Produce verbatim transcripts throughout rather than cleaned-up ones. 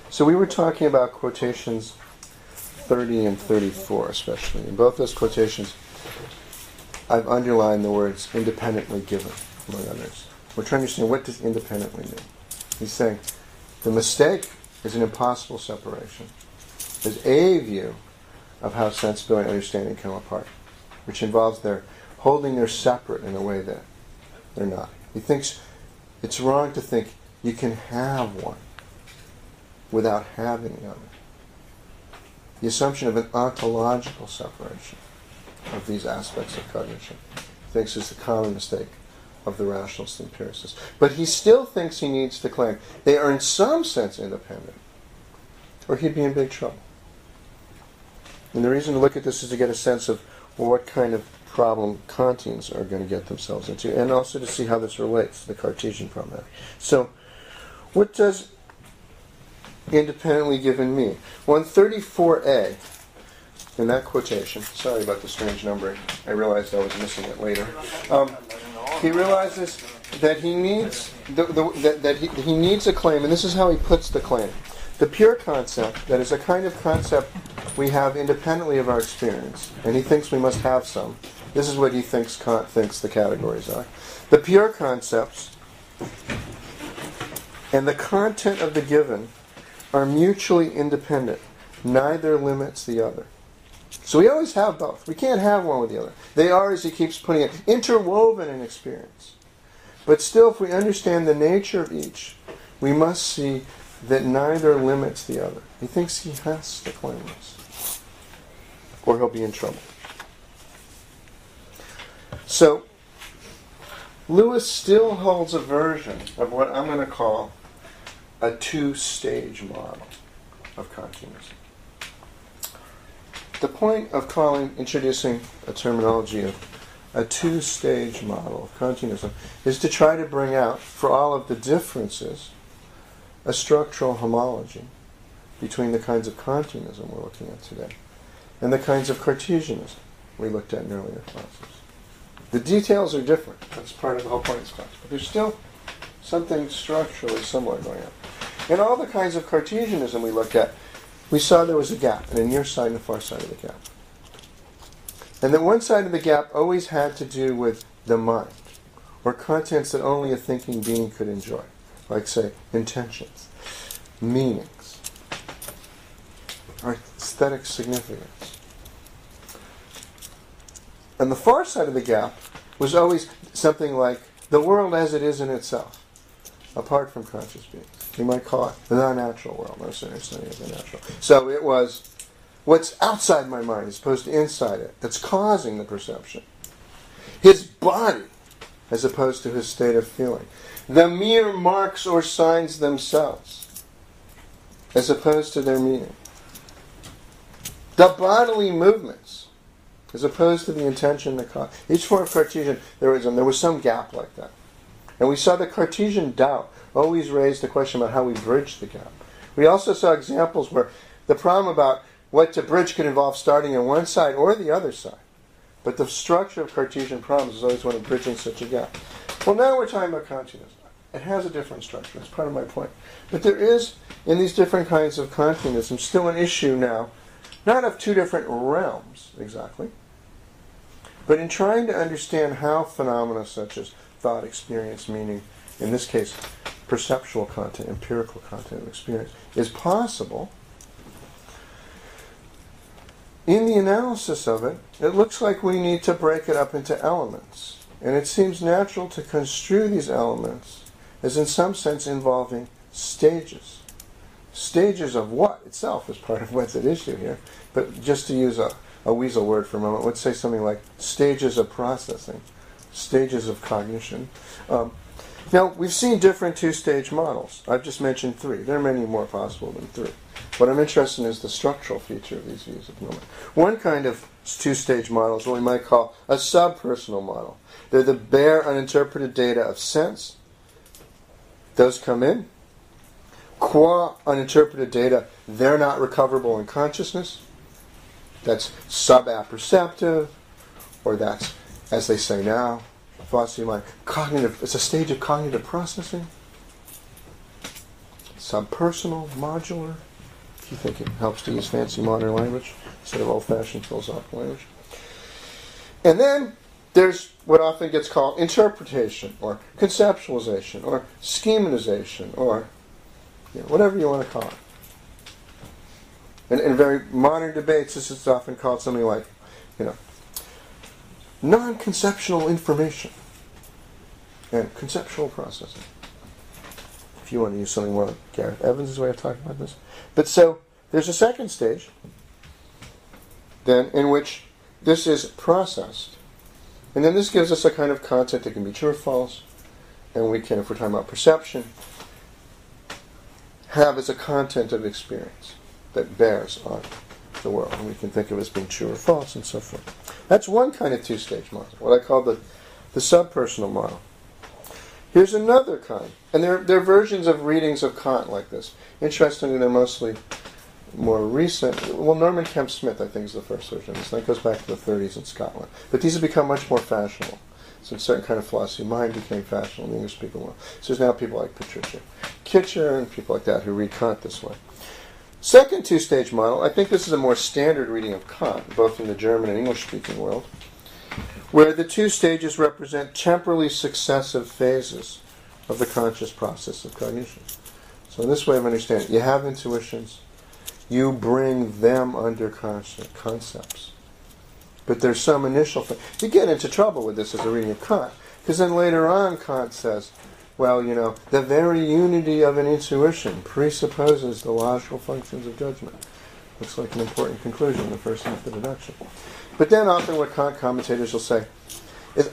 So we were talking about quotations thirty and thirty-four especially. In both those quotations, I've underlined the words independently given, among others. We're trying to understand, what does independently mean? He's saying the mistake is an impossible separation. There's a view of how sensibility and understanding come apart, which involves their holding their separate in a way that they're not. He thinks it's wrong to think you can have one without having the other. The assumption of an ontological separation of these aspects of cognition, he thinks, is the common mistake of the rationalist empiricist. But he still thinks he needs to claim they are in some sense independent, or he'd be in big trouble. And the reason to look at this is to get a sense of what kind of problem Kantians are going to get themselves into, and also to see how this relates to the Cartesian problem. So, what does independently given mean? Well, in thirty-four A, in that quotation, sorry about the strange numbering, I realized I was missing it later, um, he realizes that he needs the, the, that, that he, he needs a claim, and this is how he puts the claim. The pure concept, that is a kind of concept we have independently of our experience, and he thinks we must have some. This is what he thinks Kant thinks the categories are. The pure concepts and the content of the given are mutually independent. Neither limits the other. So we always have both. We can't have one with the other. They are, as he keeps putting it, interwoven in experience. But still, if we understand the nature of each, we must see that neither limits the other. He thinks he has to claim this, or he'll be in trouble. So, Lewis still holds a version of what I'm going to call a two-stage model of Kantianism. The point of calling, introducing a terminology of a two-stage model of Kantianism is to try to bring out, for all of the differences, a structural homology between the kinds of Kantianism we're looking at today and the kinds of Cartesianism we looked at in earlier classes. The details are different. That's part of the whole point of this class. But there's still something structurally similar going on. In all the kinds of Cartesianism we looked at, we saw there was a gap, and a near side and a far side of the gap. And that one side of the gap always had to do with the mind, or contents that only a thinking being could enjoy, like, say, intentions, meanings, or aesthetic significance. And the far side of the gap was always something like the world as it is in itself, apart from conscious beings. You might call it the natural world, no understanding of the natural. So it was what's outside my mind as opposed to inside it that's causing the perception. His body as opposed to his state of feeling. The mere marks or signs themselves as opposed to their meaning. The bodily movements as opposed to the intention that caused. Each form of Cartesian, there was, um, there was some gap like that. And we saw that Cartesian doubt always raised the question about how we bridge the gap. We also saw examples where the problem about what to bridge could involve starting on one side or the other side. But the structure of Cartesian problems is always one of bridging such a gap. Well, now we're talking about Kantianism. It has a different structure. That's part of my point. But there is, in these different kinds of Kantianism, still an issue now, not of two different realms exactly, but in trying to understand how phenomena such as thought, experience, meaning, in this case, perceptual content, empirical content of experience, is possible. In the analysis of it, it looks like we need to break it up into elements. And it seems natural to construe these elements as in some sense involving stages. Stages of what itself is part of what's at issue here. But just to use a, a weasel word for a moment, let's say something like stages of processing, stages of cognition. Um, now, we've seen different two-stage models. I've just mentioned three. There are many more possible than three. What I'm interested in is the structural feature of these views at the moment. One kind of two-stage model is what we might call a subpersonal model. They're the bare, uninterpreted data of sense. Those come in. Qua uninterpreted data, they're not recoverable in consciousness. That's sub-apperceptive, or that's, as they say now, thoughts of your mind, cognitive, it's a stage of cognitive processing. subpersonal, modular, if you think it helps to use fancy modern language instead of old-fashioned philosophical language. And then there's what often gets called interpretation, or conceptualization, or schematization, or you know, whatever you want to call it. In, in very modern debates, this is often called something like, you know, non-conceptual information and conceptual processing. If you want to use something more like Gareth Evans' way of talking about this. But so, there's a second stage, then, in which this is processed. And then this gives us a kind of content that can be true or false, and we can, if we're talking about perception, have as a content of experience that bears on the world. And we can think of it as being true or false, and so forth. That's one kind of two-stage model, what I call the, the subpersonal model. Here's another kind. And there, there are versions of readings of Kant like this. Interestingly, they're mostly more recent. Well, Norman Kemp Smith, I think, is the first version of this. And that goes back to the thirties in Scotland. But these have become much more fashionable. So a certain kind of philosophy of mind became fashionable in the English-speaking world. So there's now people like Patricia Kitcher and people like that who read Kant this way. Second two-stage model, I think this is a more standard reading of Kant, both in the German and English-speaking world, where the two stages represent temporally successive phases of the conscious process of cognition. So in this way of understanding, you have intuitions, you bring them under concept, concepts. But there's some initial thing. You get into trouble with this as a reading of Kant, because then later on Kant says, well, you know, the very unity of an intuition presupposes the logical functions of judgment. Looks like an important conclusion in the first half of the deduction. But then often what Kant commentators will say is,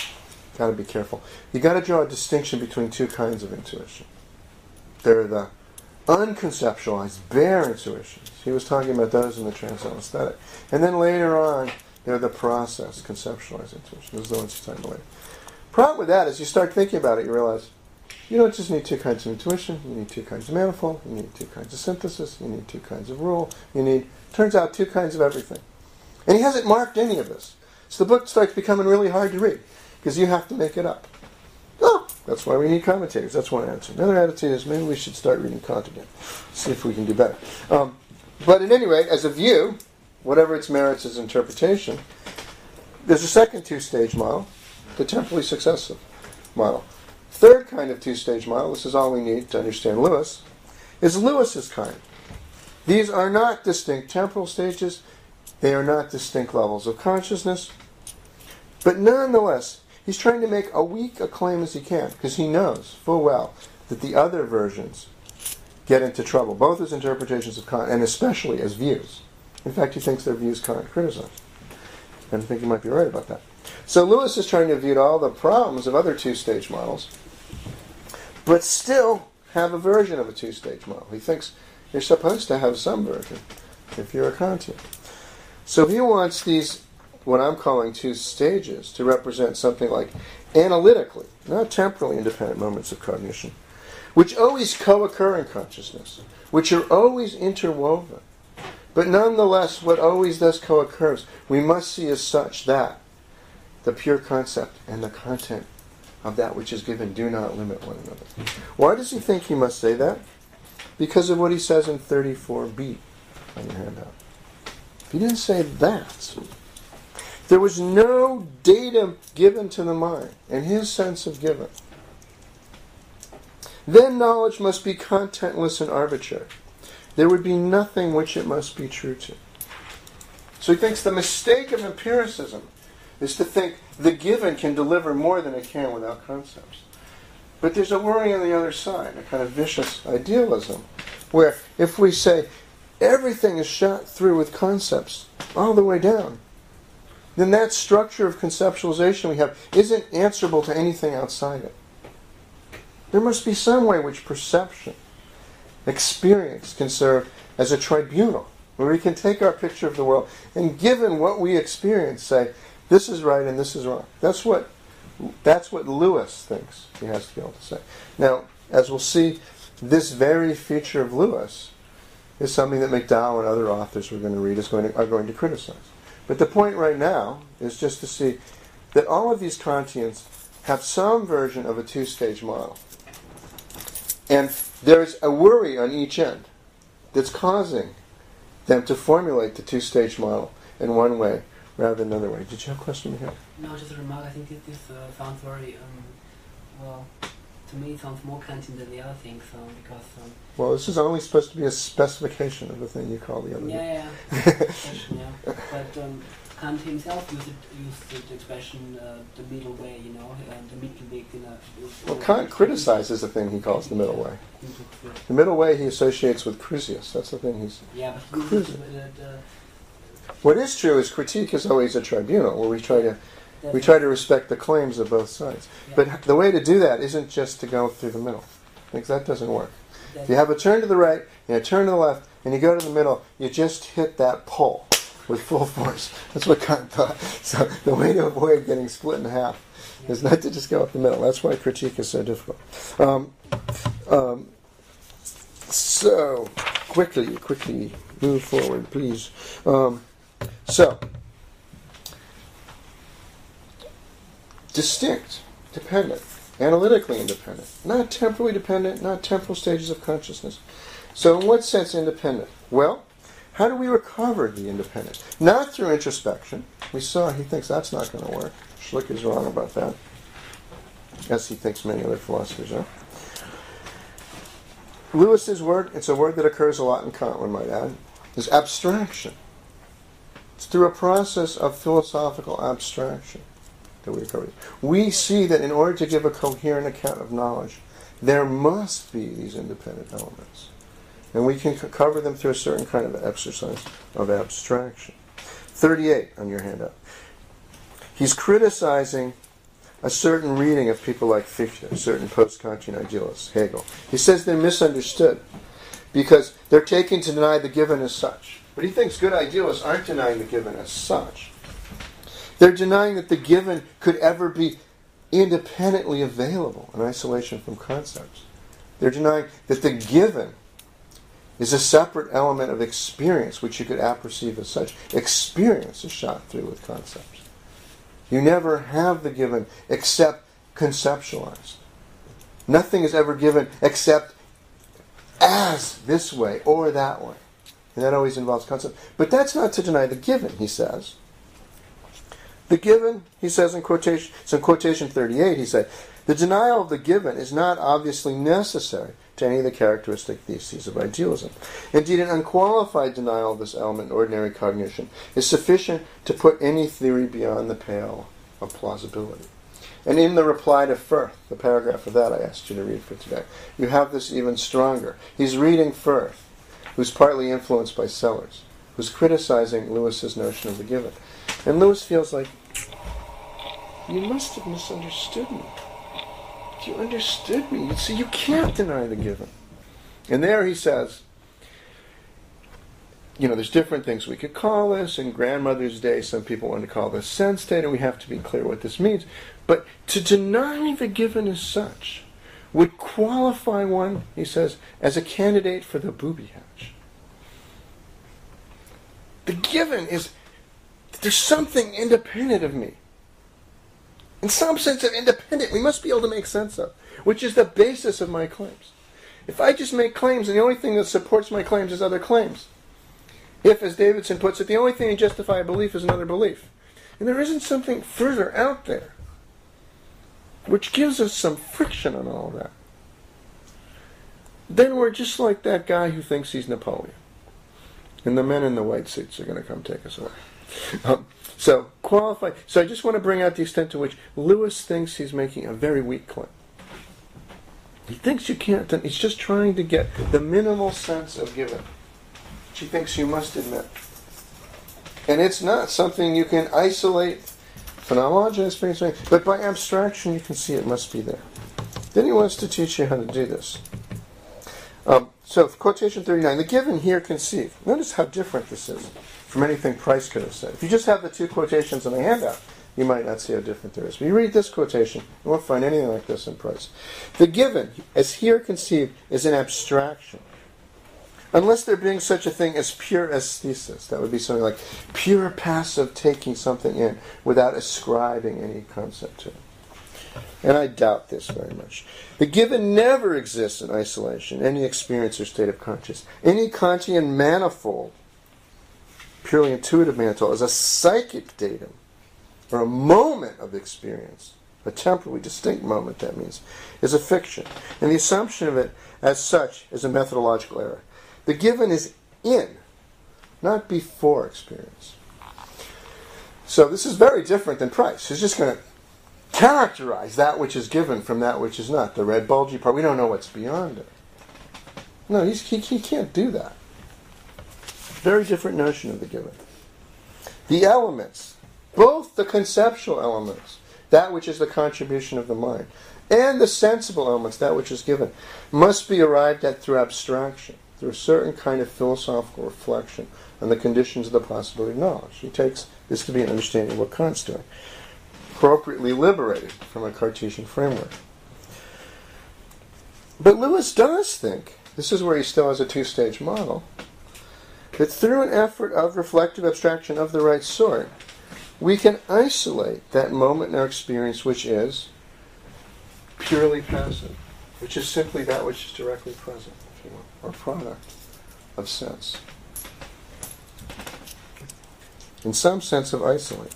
got to be careful. You got to draw a distinction between two kinds of intuition. There are the unconceptualized, bare intuitions. He was talking about those in the Transcendental Aesthetic. And then later on, they're the process, conceptualized intuition. Those are the ones he's talking about later. Problem with that is you start thinking about it, you realize you don't just need two kinds of intuition, you need two kinds of manifold, you need two kinds of synthesis, you need two kinds of rule, you need, turns out, two kinds of everything. And he hasn't marked any of this. So the book starts becoming really hard to read, because you have to make it up. Oh, that's why we need commentators. That's one attitude. Another attitude is maybe we should start reading Kant again. See if we can do better. Um, but at any rate, as a view, whatever its merits as interpretation, there's a second two-stage model, the temporally successive model. Third kind of two-stage model, this is all we need to understand Lewis, is Lewis's kind. These are not distinct temporal stages, they are not distinct levels of consciousness, but nonetheless, he's trying to make a weak a claim as he can, because he knows full well that the other versions get into trouble, both as interpretations of Kant and especially as views. In fact, he thinks their views Kant criticized. And I think he might be right about that. So Lewis is trying to avoid all the problems of other two-stage models, but still have a version of a two-stage model. He thinks you're supposed to have some version if you're a Kantian. So he wants these, what I'm calling two stages, to represent something like analytically, not temporally independent moments of cognition, which always co-occur in consciousness, which are always interwoven. But nonetheless, what always thus co-occurs, we must see as such that the pure concept and the content of that which is given do not limit one another. Why does he think he must say that? Because of what he says in thirty-four b on your handout. If he didn't say that, there was no data given to the mind, and his sense of given, then knowledge must be contentless and arbitrary. There would be nothing which it must be true to. So he thinks the mistake of empiricism is to think the given can deliver more than it can without concepts. But there's a worry on the other side, a kind of vicious idealism, where if we say everything is shot through with concepts all the way down, then that structure of conceptualization we have isn't answerable to anything outside it. There must be some way which perception, experience can serve as a tribunal, where we can take our picture of the world and, given what we experience, say, this is right and this is wrong. That's what that's what Lewis thinks he has to be able to say. Now, as we'll see, this very feature of Lewis is something that McDowell and other authors we're going to read is going to, are going to criticize. But the point right now is just to see that all of these Kantians have some version of a two-stage model. And there's a worry on each end that's causing them to formulate the two-stage model in one way rather than another way. Did you have a question here? No, just a remark. I think this, this uh, sounds very, um, well, to me it sounds more Kantian than the other things, um, because... Um, well, this is only supposed to be a specification of the thing you call the other yeah, thing. Yeah, expression, yeah. But um, Kant himself used, it, used the expression, uh, the middle way, you know, uh, the Mittelweg. In a, well, Kant criticizes the thing he calls the middle way. The middle way he associates with Crusius. That's the thing he's... Yeah, but Crusius... Uh, what is true is critique is always a tribunal where we try to we try to respect the claims of both sides. Yeah. But the way to do that isn't just to go through the middle, because that doesn't work. If you have a turn to the right and a turn to the left and you go to the middle, you just hit that pole with full force. That's what Kant thought. So the way to avoid getting split in half yeah. is not to just go up the middle. That's why critique is so difficult. Um, um, so quickly, quickly move forward, please. Um, So, distinct, dependent, analytically independent, not temporally dependent, not temporal stages of consciousness. So in what sense independent? Well, how do we recover the independent? Not through introspection. We saw he thinks that's not going to work. Schlick is wrong about that, as he thinks many other philosophers are. Lewis's word, it's a word that occurs a lot in Kant, one might add, is abstraction. It's through a process of philosophical abstraction that we recover. We see that in order to give a coherent account of knowledge, there must be these independent elements. And we can c- cover them through a certain kind of exercise of abstraction. thirty-eight on your handout. He's criticizing a certain reading of people like Fichte, certain post-Kantian idealists, Hegel. He says they're misunderstood because they're taken to deny the given as such. But he thinks good idealists aren't denying the given as such. They're denying that the given could ever be independently available in isolation from concepts. They're denying that the given is a separate element of experience which you could apperceive as such. Experience is shot through with concepts. You never have the given except conceptualized. Nothing is ever given except as this way or that way. And that always involves concept. But that's not to deny the given, he says. The given, he says in quotation, so in quotation thirty-eight, he said, the denial of the given is not obviously necessary to any of the characteristic theses of idealism. Indeed, an unqualified denial of this element in ordinary cognition is sufficient to put any theory beyond the pale of plausibility. And in the reply to Firth, the paragraph of that I asked you to read for today, you have this even stronger. He's reading Firth, who's partly influenced by Sellers, who's criticizing Lewis's notion of the given. And Lewis feels like, you must have misunderstood me. If you understood me, you'd see you can't deny the given. And there he says, you know, there's different things we could call this. In Grandmother's Day, some people want to call this sense state, and we have to be clear what this means. But to deny the given as such would qualify one, he says, as a candidate for the booby hatch. The given is, there's something independent of me. In some sense of independent, we must be able to make sense of, which is the basis of my claims. If I just make claims and the only thing that supports my claims is other claims, if, as Davidson puts it, the only thing to justify a belief is another belief, and there isn't something further out there, which gives us some friction on all that, then we're just like that guy who thinks he's Napoleon. And the men in the white suits are going to come take us away. Um, so, qualify. So I just want to bring out the extent to which Lewis thinks he's making a very weak claim. He thinks you can't, he's just trying to get the minimal sense of given, which he thinks you must admit. And it's not something you can isolate phenomenology experience, but by abstraction you can see it must be there. Then he wants to teach you how to do this. Um, so, quotation thirty-nine, the given here conceived. Notice how different this is from anything Price could have said. If you just have the two quotations in the handout, you might not see how different there is. But you read this quotation, you won't find anything like this in Price. The given, as here conceived, is an abstraction. Unless there being such a thing as pure aesthesis, that would be something like pure passive taking something in without ascribing any concept to it. And I doubt this very much. The given never exists in isolation, any experience or state of consciousness. Any Kantian manifold, purely intuitive manifold, is a psychic datum, or a moment of experience, a temporally distinct moment, that means, is a fiction. And the assumption of it as such is a methodological error. The given is in, not before experience. So this is very different than Price. He's just going to characterize that which is given from that which is not. The red bulgy part, we don't know what's beyond it. No, he's, he, he can't do that. Very different notion of the given. The elements, both the conceptual elements, that which is the contribution of the mind, and the sensible elements, that which is given, must be arrived at through abstraction, through a certain kind of philosophical reflection on the conditions of the possibility of knowledge. He takes this to be an understanding of what Kant's doing, appropriately liberated from a Cartesian framework. But Lewis does think, this is where he still has a two-stage model, that through an effort of reflective abstraction of the right sort, we can isolate that moment in our experience which is purely passive, which is simply that which is directly present, if you will, or product of sense. In some sense of isolate.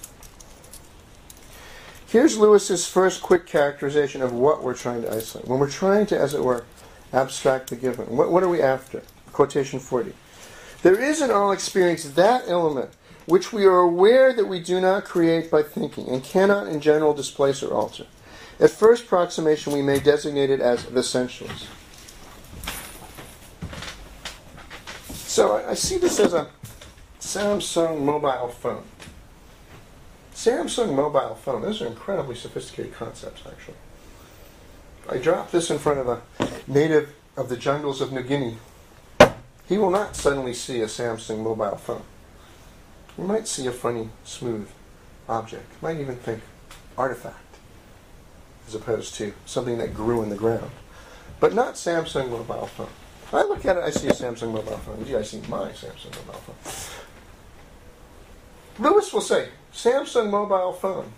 Here's Lewis's first quick characterization of what we're trying to isolate. When we're trying to, as it were, abstract the given, what, what are we after? Quotation forty. There is in all experience that element which we are aware that we do not create by thinking and cannot in general displace or alter. At first approximation we may designate it as the sensuous. So I, I see this as a Samsung mobile phone. Samsung mobile phone, those are incredibly sophisticated concepts, actually. I drop this in front of a native of the jungles of New Guinea. He will not suddenly see a Samsung mobile phone. He might see a funny, smooth object. He might even think artifact, as opposed to something that grew in the ground. But not Samsung mobile phone. I look at it, I see a Samsung mobile phone. Gee, I see my Samsung mobile phone. Lewis will say, Samsung mobile phone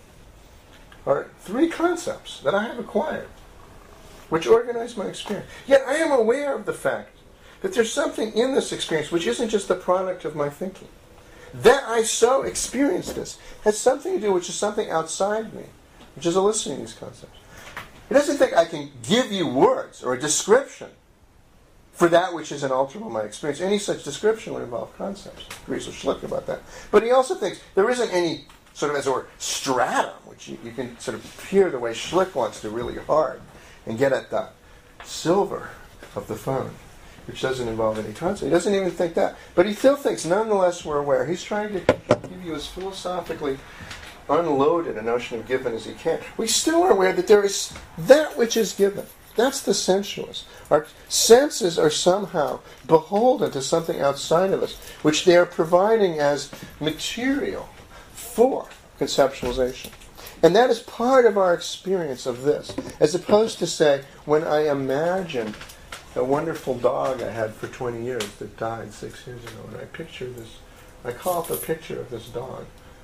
are three concepts that I have acquired, which organize my experience. Yet I am aware of the fact that there's something in this experience which isn't just the product of my thinking. That I so experience this has something to do, which is something outside me, which is eliciting these concepts. He doesn't think I can give you words or a description for that which is inalterable in my experience. Any such description would involve concepts. Agrees with Schlick about that. But he also thinks there isn't any sort of, as it were, stratum, which you, you can sort of peer the way Schlick wants to really hard and get at the silver of the phone, which doesn't involve any concept. He doesn't even think that. But he still thinks, nonetheless, we're aware. He's trying to give you as philosophically unloaded a notion of given as he can. We still are aware that there is that which is given. That's the sensuous. Our senses are somehow beholden to something outside of us, which they are providing as material for conceptualization. And that is part of our experience of this, as opposed to, say, when I imagine a wonderful dog I had for twenty years that died six years ago, and I picture this, I call up a picture of this dog.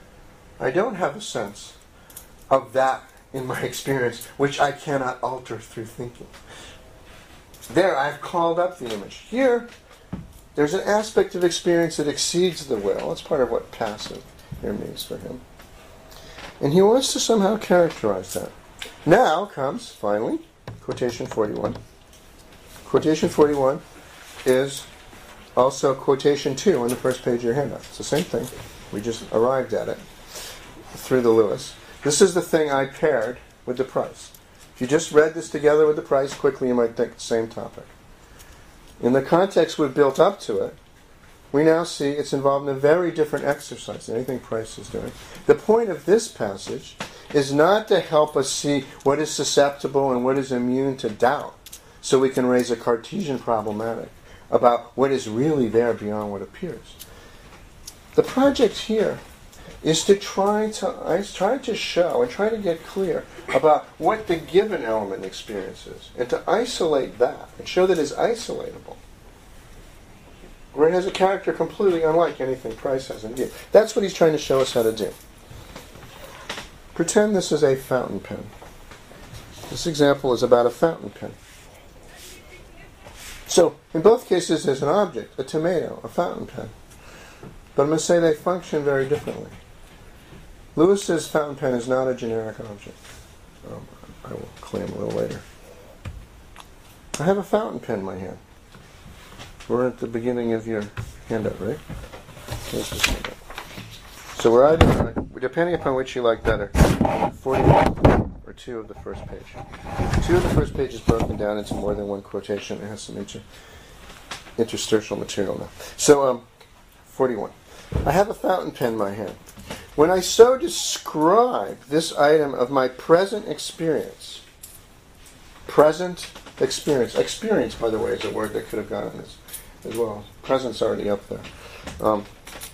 I don't have a sense of that in my experience, which I cannot alter through thinking. There, I've called up the image. Here, there's an aspect of experience that exceeds the will. That's part of what passive here means for him. And he wants to somehow characterize that. Now comes, finally, quotation forty-one. Quotation forty-one is also quotation two on the first page of your handout. It's the same thing. We just arrived at it through the Lewis. This is the thing I paired with the Price. If you just read this together with the Price quickly, you might think the same topic. In the context we've built up to it, we now see it's involved in a very different exercise than anything Price is doing. The point of this passage is not to help us see what is susceptible and what is immune to doubt, so we can raise a Cartesian problematic about what is really there beyond what appears. The project here is to try to I try to show and try to get clear about what the given element experience is, and to isolate that and show that it's isolatable, where it has a character completely unlike anything Price has in view. That's what he's trying to show us how to do. Pretend this is a fountain pen. This example is about a fountain pen. So, in both cases there's an object, a tomato, a fountain pen. But I'm going to say they function very differently. Lewis's fountain pen is not a generic object. Um, I will claim a little later. I have a fountain pen in my hand. We're at the beginning of your handout, right? Here's this handout. So we're either, depending upon which you like better, forty-one or two of the first page. Two of the first page is broken down into more than one quotation. It has some inter, interstitial material now. So, um, forty-one. I have a fountain pen in my hand. When I so describe this item of my present experience, present experience, experience, by the way, is a word that could have gone in this as well. Present's already up there. Um,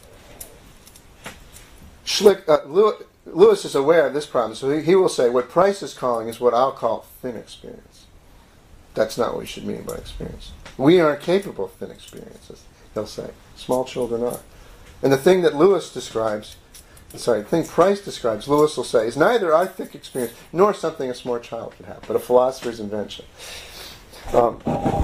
Schlick, uh, Lewis, Lewis is aware of this problem, so he, he will say what Price is calling is what I'll call thin experience. That's not what we should mean by experience. We aren't capable of thin experiences, he'll say. Small children are. And the thing that Lewis describes, sorry, the thing Price describes, Lewis will say, is neither our thick experience nor something a small child could have, but a philosopher's invention. Um,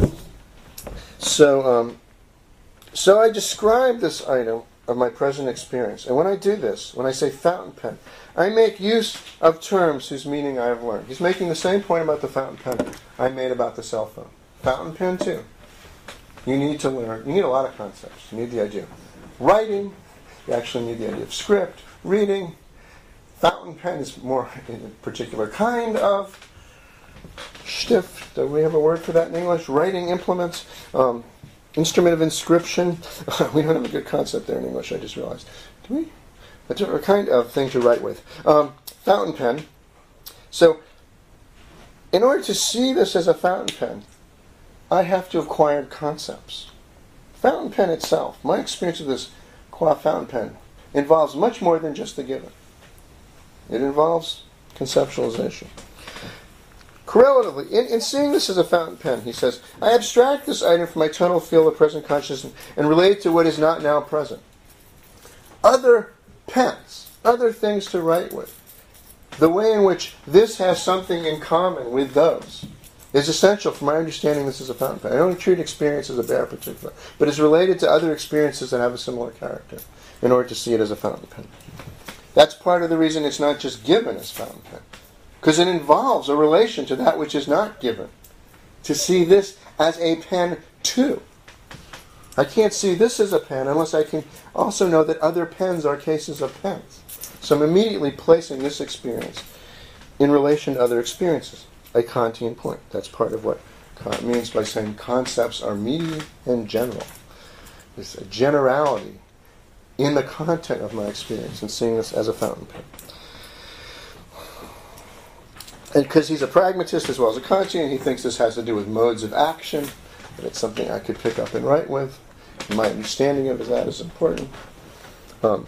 so, um, so I describe this item of my present experience. And when I do this, when I say fountain pen, I make use of terms whose meaning I have learned. He's making the same point about the fountain pen I made about the cell phone. Fountain pen too. You need to learn, you need a lot of concepts. You need the idea of writing, you actually need the idea of script, reading. Fountain pen is more in a particular kind of Stift. Do we have a word for that in English? Writing implements. Um, instrument of inscription. We don't have a good concept there in English, I just realized. Do we? A different kind of thing to write with. Um, fountain pen. So, in order to see this as a fountain pen, I have to have acquired concepts. Fountain pen itself, my experience of this qua fountain pen, involves much more than just the given. It involves conceptualization. Correlatively, in, in seeing this as a fountain pen, he says, I abstract this item from my tonal field of present consciousness and relate it to what is not now present. Other pens, other things to write with, the way in which this has something in common with those is essential for my understanding this as a fountain pen. I don't treat experience as a bare particular, but is related to other experiences that have a similar character in order to see it as a fountain pen. That's part of the reason it's not just given as fountain pen, because it involves a relation to that which is not given. To see this as a pen too. I can't see this as a pen unless I can also know that other pens are cases of pens. So I'm immediately placing this experience in relation to other experiences. A Kantian point. That's part of what Kant means by saying concepts are meaty and general. There's a generality in the content of my experience and seeing this as a fountain pen. And because he's a pragmatist as well as a Kantian, he thinks this has to do with modes of action, that it's something I could pick up and write with. My understanding of that is important. Um,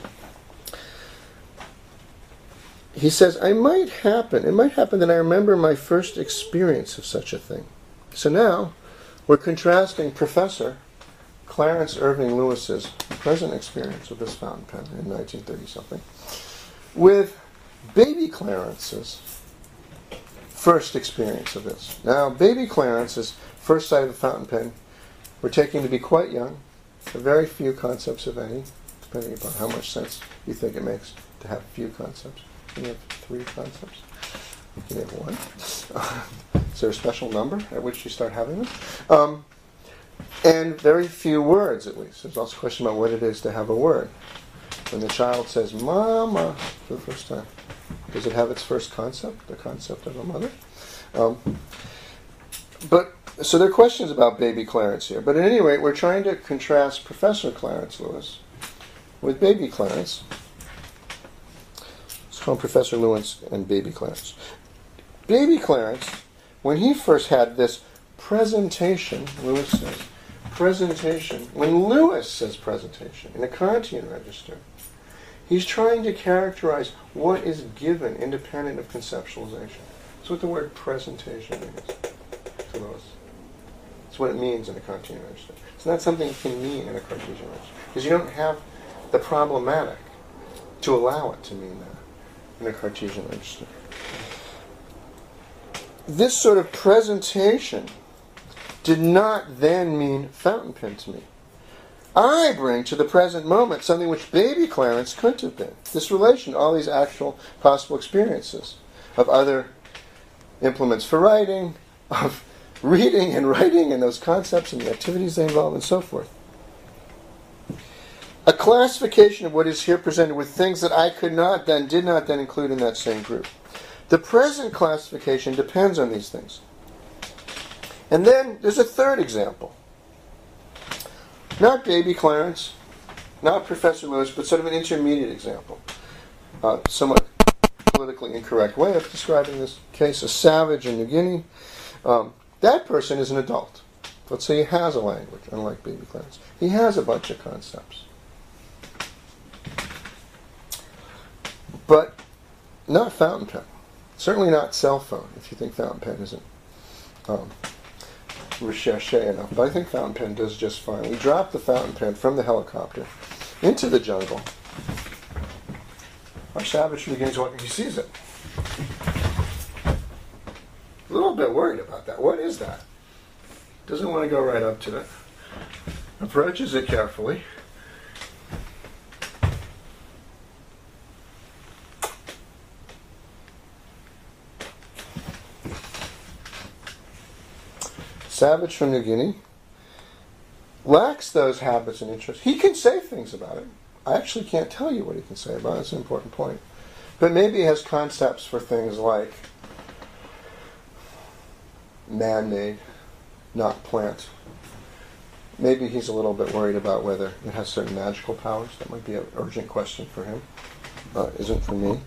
he says, I might happen, it might happen that I remember my first experience of such a thing. So now, we're contrasting Professor Clarence Irving Lewis's present experience with this fountain pen in nineteen thirty something with baby Clarence's first experience of this. Now, baby Clarence's first sight of the fountain pen we're taking to be quite young, very few concepts, if any, depending upon how much sense you think it makes to have few concepts. Can you have three concepts? Can you have one? Is there a special number at which you start having them? Um, and very few words, at least. There's also a question about what it is to have a word. When the child says, Mama, for the first time, does it have its first concept, the concept of a mother? Um, but so there are questions about baby Clarence here. But at any rate, we're trying to contrast Professor Clarence Lewis with baby Clarence. Let's call him Professor Lewis and baby Clarence. Baby Clarence, when he first had this presentation, Lewis says, presentation, when Lewis says presentation in a Kantian register, he's trying to characterize what is given independent of conceptualization. That's what the word presentation means to Lewis. That's what it means in a Kantian register. It's not something it can mean in a Cartesian register, because you don't have the problematic to allow it to mean that in a Cartesian register. this sort of presentation did not then mean fountain pen to me. I bring to the present moment something which baby Clarence couldn't have been. This relation to all these actual possible experiences of other implements for writing, of reading and writing and those concepts and the activities they involve and so forth. A classification of what is here presented with things that I could not then, did not then include in that same group. The present classification depends on these things. And then there's a third example. Not baby Clarence, not Professor Lewis, but sort of an intermediate example. Uh, somewhat politically incorrect way of describing this case. A savage in New Guinea. Um, that person is an adult. Let's say he has a language, unlike baby Clarence. He has a bunch of concepts. But not fountain pen. Certainly not cell phone, if you think fountain pen isn't um, recherché enough. But I think fountain pen does just fine. We drop the fountain pen from the helicopter into the jungle. Our savage from the beginning is walking, he sees it. A little bit worried about that. What is that? Doesn't want to go right up to it. Approaches it carefully. Savage from New Guinea lacks those habits and interests. He can say things about it. I actually can't tell you what he can say about it. That's an important point. But maybe he has concepts for things like man-made, not plant. Maybe he's a little bit worried about whether it has certain magical powers. That might be an urgent question for him. Uh, isn't for me.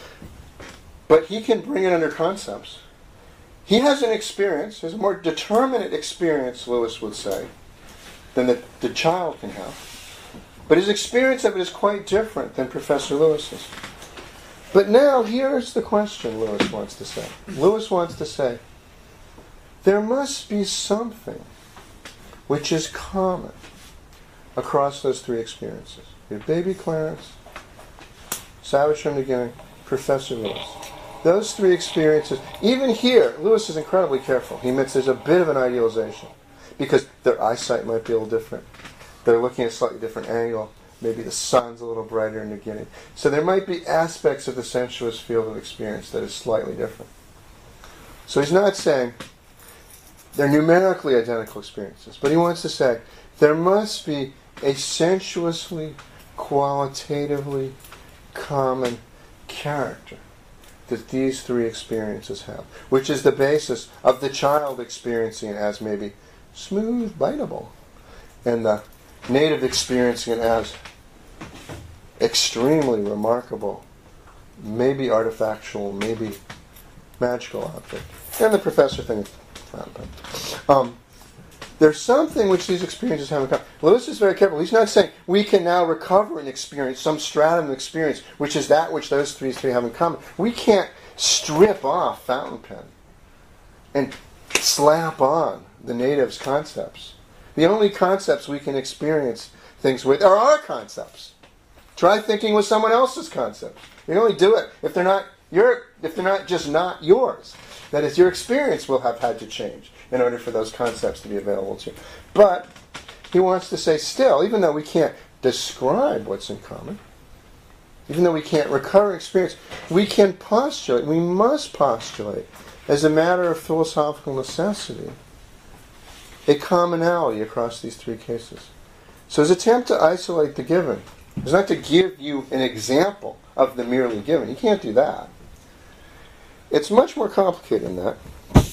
But he can bring it under concepts. He has an experience, has a more determinate experience, Lewis would say, than the, the child can have. But his experience of it is quite different than Professor Lewis's. But now, here's the question Lewis wants to say. Lewis wants to say, there must be something which is common across those three experiences. Your baby Clarence, Savage from the beginning, Professor Lewis. Those three experiences, even here, Lewis is incredibly careful. He admits there's a bit of an idealization because their eyesight might be a little different. They're looking at a slightly different angle. Maybe the sun's a little brighter in the beginning. So there might be aspects of the sensuous field of experience that is slightly different. So he's not saying they're numerically identical experiences, but he wants to say there must be a sensuously, qualitatively common character that these three experiences have, which is the basis of the child experiencing it as maybe smooth, biteable, and the native experiencing it as extremely remarkable, maybe artifactual, maybe magical object. And the professor thing, um, there's something which these experiences have in common. Lewis is very careful. He's not saying we can now recover an experience, some stratum of experience, which is that which those three three have in common. We can't strip off fountain pen and slap on the native's concepts. The only concepts we can experience things with are our concepts. Try thinking with someone else's concepts. You can only do it if they're not your, if they're not just not yours. That is, your experience will have had to change in order for those concepts to be available to you. But he wants to say still, even though we can't describe what's in common, even though we can't recover experience, we can postulate, we must postulate, as a matter of philosophical necessity, a commonality across these three cases. So his attempt to isolate the given is not to give you an example of the merely given. You can't do that. It's much more complicated than that.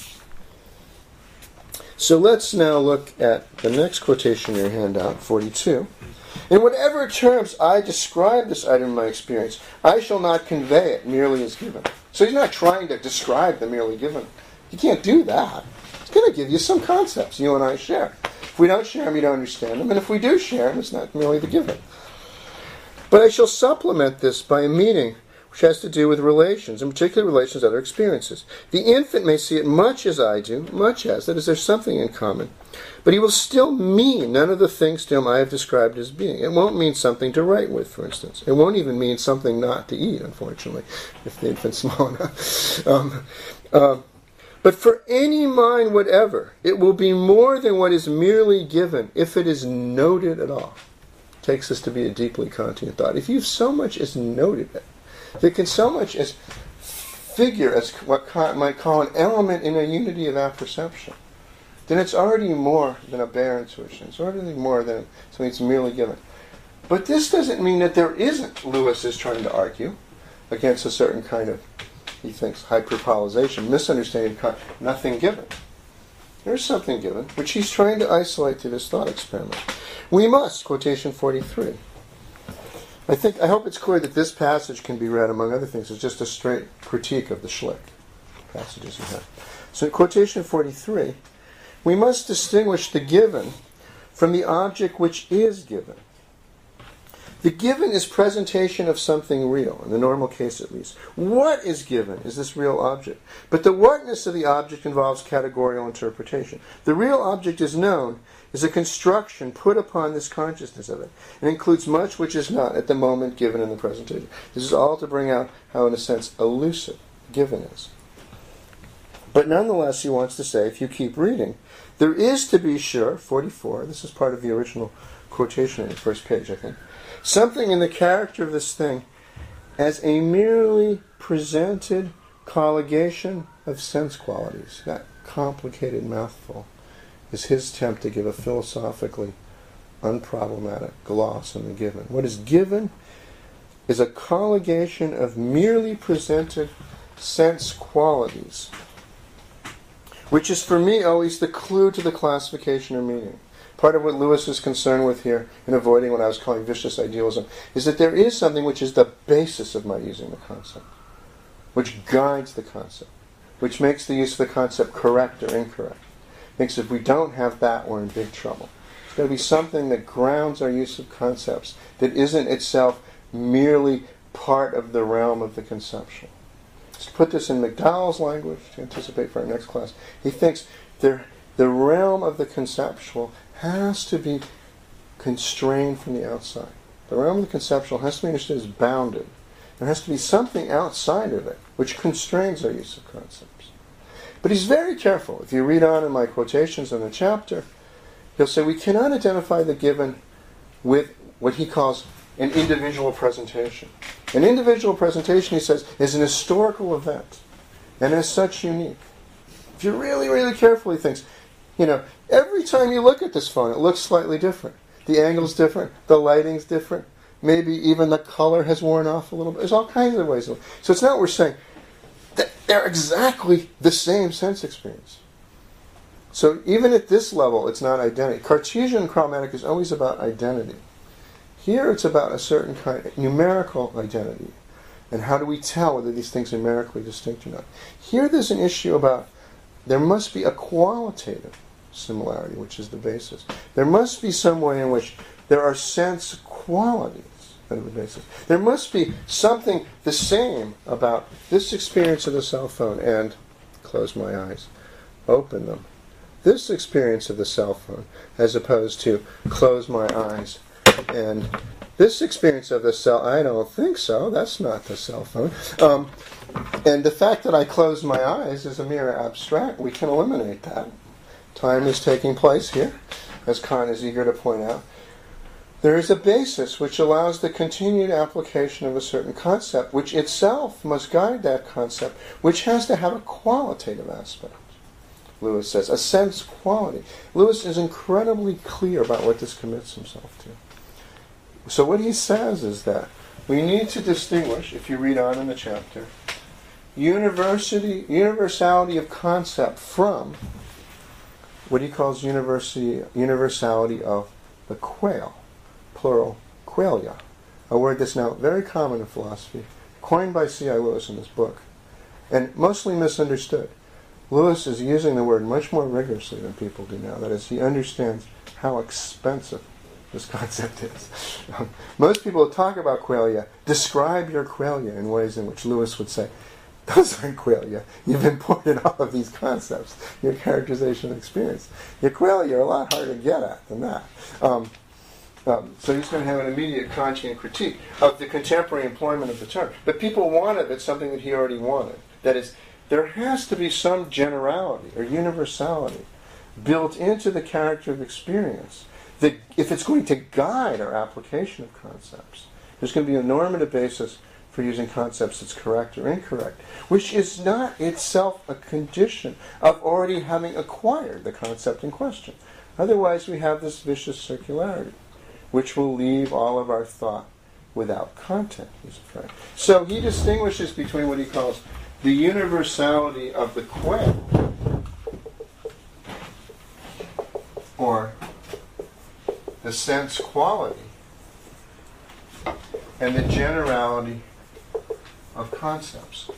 So let's now look at the next quotation in your handout, forty-two. In whatever terms I describe this item in my experience, I shall not convey it merely as given. So he's not trying to describe the merely given. You can't do that. He's going to give you some concepts you and I share. If we don't share them, you don't understand them. And if we do share them, it's not merely the given. But I shall supplement this by a meaning which has to do with relations, in particular relations to other experiences. The infant may see it much as I do, much as, that is, there's something in common, but he will still mean none of the things to him I have described as being. It won't mean something to write with, for instance. It won't even mean something not to eat, unfortunately, if the infant's small enough. Um, uh, But for any mind whatever, it will be more than what is merely given if it is noted at all. Takes us to be a deeply Kantian thought. If you've so much as noted it, if it can so much as figure as what Kant might call an element in a unity of apperception, then it's already more than a bare intuition. It's already more than something that's merely given. But this doesn't mean that there isn't, Lewis is trying to argue, against a certain kind of, he thinks, hyperpolarization, misunderstanding of Kant, nothing given. There's something given, which he's trying to isolate to this thought experiment. We must, quotation forty-three. I think, I hope it's clear that this passage can be read, among other things, as just a straight critique of the Schlick passages we have. So in quotation forty-three, we must distinguish the given from the object which is given. The given is presentation of something real, in the normal case at least. What is given is this real object. But the whatness of the object involves categorical interpretation. The real object is known is a construction put upon this consciousness of it, and includes much which is not at the moment given in the presentation. This is all to bring out how, in a sense, elusive given is. But nonetheless, he wants to say, if you keep reading, there is, to be sure, forty-four, this is part of the original quotation on the first page, I think, something in the character of this thing as a merely presented colligation of sense qualities. That complicated mouthful is his attempt to give a philosophically unproblematic gloss on the given. What is given is a colligation of merely presented sense qualities, which is for me always the clue to the classification or meaning. Part of what Lewis is concerned with here, in avoiding what I was calling vicious idealism, is that there is something which is the basis of my using the concept, which guides the concept, which makes the use of the concept correct or incorrect. Makes if we don't have that, we're in big trouble. There's got to be something that grounds our use of concepts that isn't itself merely part of the realm of the conceptual. To put this in McDowell's language, to anticipate for our next class, he thinks there, the realm of the conceptual has to be constrained from the outside. The realm of the conceptual has to be understood as bounded. There has to be something outside of it which constrains our use of concepts. But he's very careful. If you read on in my quotations in the chapter, he'll say we cannot identify the given with what he calls an individual presentation. An individual presentation, he says, is an historical event, and as such unique. If you're really, really careful, he thinks, you know, every time you look at this phone, it looks slightly different. The angle's different, the lighting's different, maybe even the color has worn off a little bit. There's all kinds of ways. So it's not what we're saying. They're exactly the same sense experience. So even at this level, it's not identity. Cartesian chromatic is always about identity. Here it's about a certain kind of numerical identity. And how do we tell whether these things are numerically distinct or not? Here there's an issue about there must be a qualitative similarity, which is the basis. There must be some way in which there are sense qualities that are the basis. There must be something the same about this experience of the cell phone and, close my eyes, open them. This experience of the cell phone, as opposed to close my eyes, and this experience of the cell, I don't think so, that's not the cell phone. Um, and the fact that I close my eyes is a mere abstract. We can eliminate that. Time is taking place here, as Kant is eager to point out. There is a basis which allows the continued application of a certain concept, which itself must guide that concept, which has to have a qualitative aspect. Lewis says, a sense quality. Lewis is incredibly clear about what this commits himself to. So what he says is that we need to distinguish, if you read on in the chapter, university, universality of concept from what he calls university, universality of the quale, plural, qualia, a word that's now very common in philosophy, coined by C I Lewis in this book, and mostly misunderstood. Lewis is using the word much more rigorously than people do now. That is, he understands how expensive this concept is. Um, most people who talk about qualia describe your qualia in ways in which Lewis would say, those aren't qualia. You've imported all of these concepts, your characterization experience. Your qualia are a lot harder to get at than that. Um, um, so he's going to have an immediate Kantian critique of the contemporary employment of the term. But people wanted it, something that he already wanted. That is, there has to be some generality or universality built into the character of experience that if it's going to guide our application of concepts, there's going to be a normative basis for using concepts that's correct or incorrect, which is not itself a condition of already having acquired the concept in question. Otherwise, we have this vicious circularity, which will leave all of our thought without content, he's afraid. So he distinguishes between what he calls the universality of the que, or the sense quality, and the generality of concepts.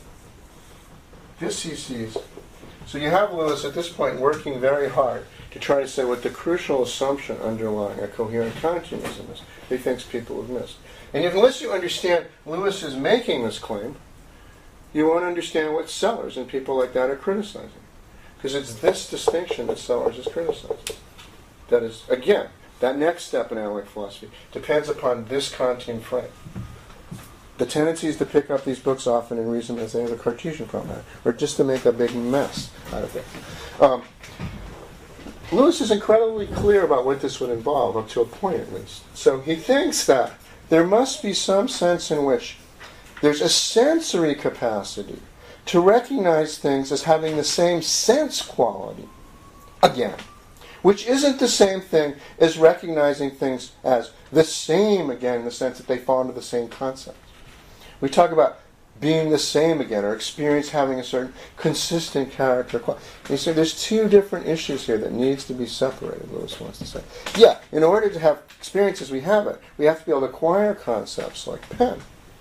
This he sees. So you have Lewis at this point working very hard to try to say what the crucial assumption underlying a coherent Kantianism is he thinks people have missed. And unless you understand Lewis is making this claim, you won't understand what Sellers and people like that are criticizing. Because it's this distinction that Sellers is criticizing. That is, again, that next step in analytic philosophy depends upon this Kantian frame. The tendency is to pick up these books often and read them as they have a Cartesian problem, or just to make a big mess out of it. Um, Lewis is incredibly clear about what this would involve, up to a point at least. So he thinks that there must be some sense in which there's a sensory capacity to recognize things as having the same sense quality, again, which isn't the same thing as recognizing things as the same again in the sense that they fall into the same concept. We talk about being the same again, or experience having a certain consistent character. You see, there's two different issues here that needs to be separated, Lewis wants to say. Yeah, in order to have experience as we have it, we have to be able to acquire concepts like pen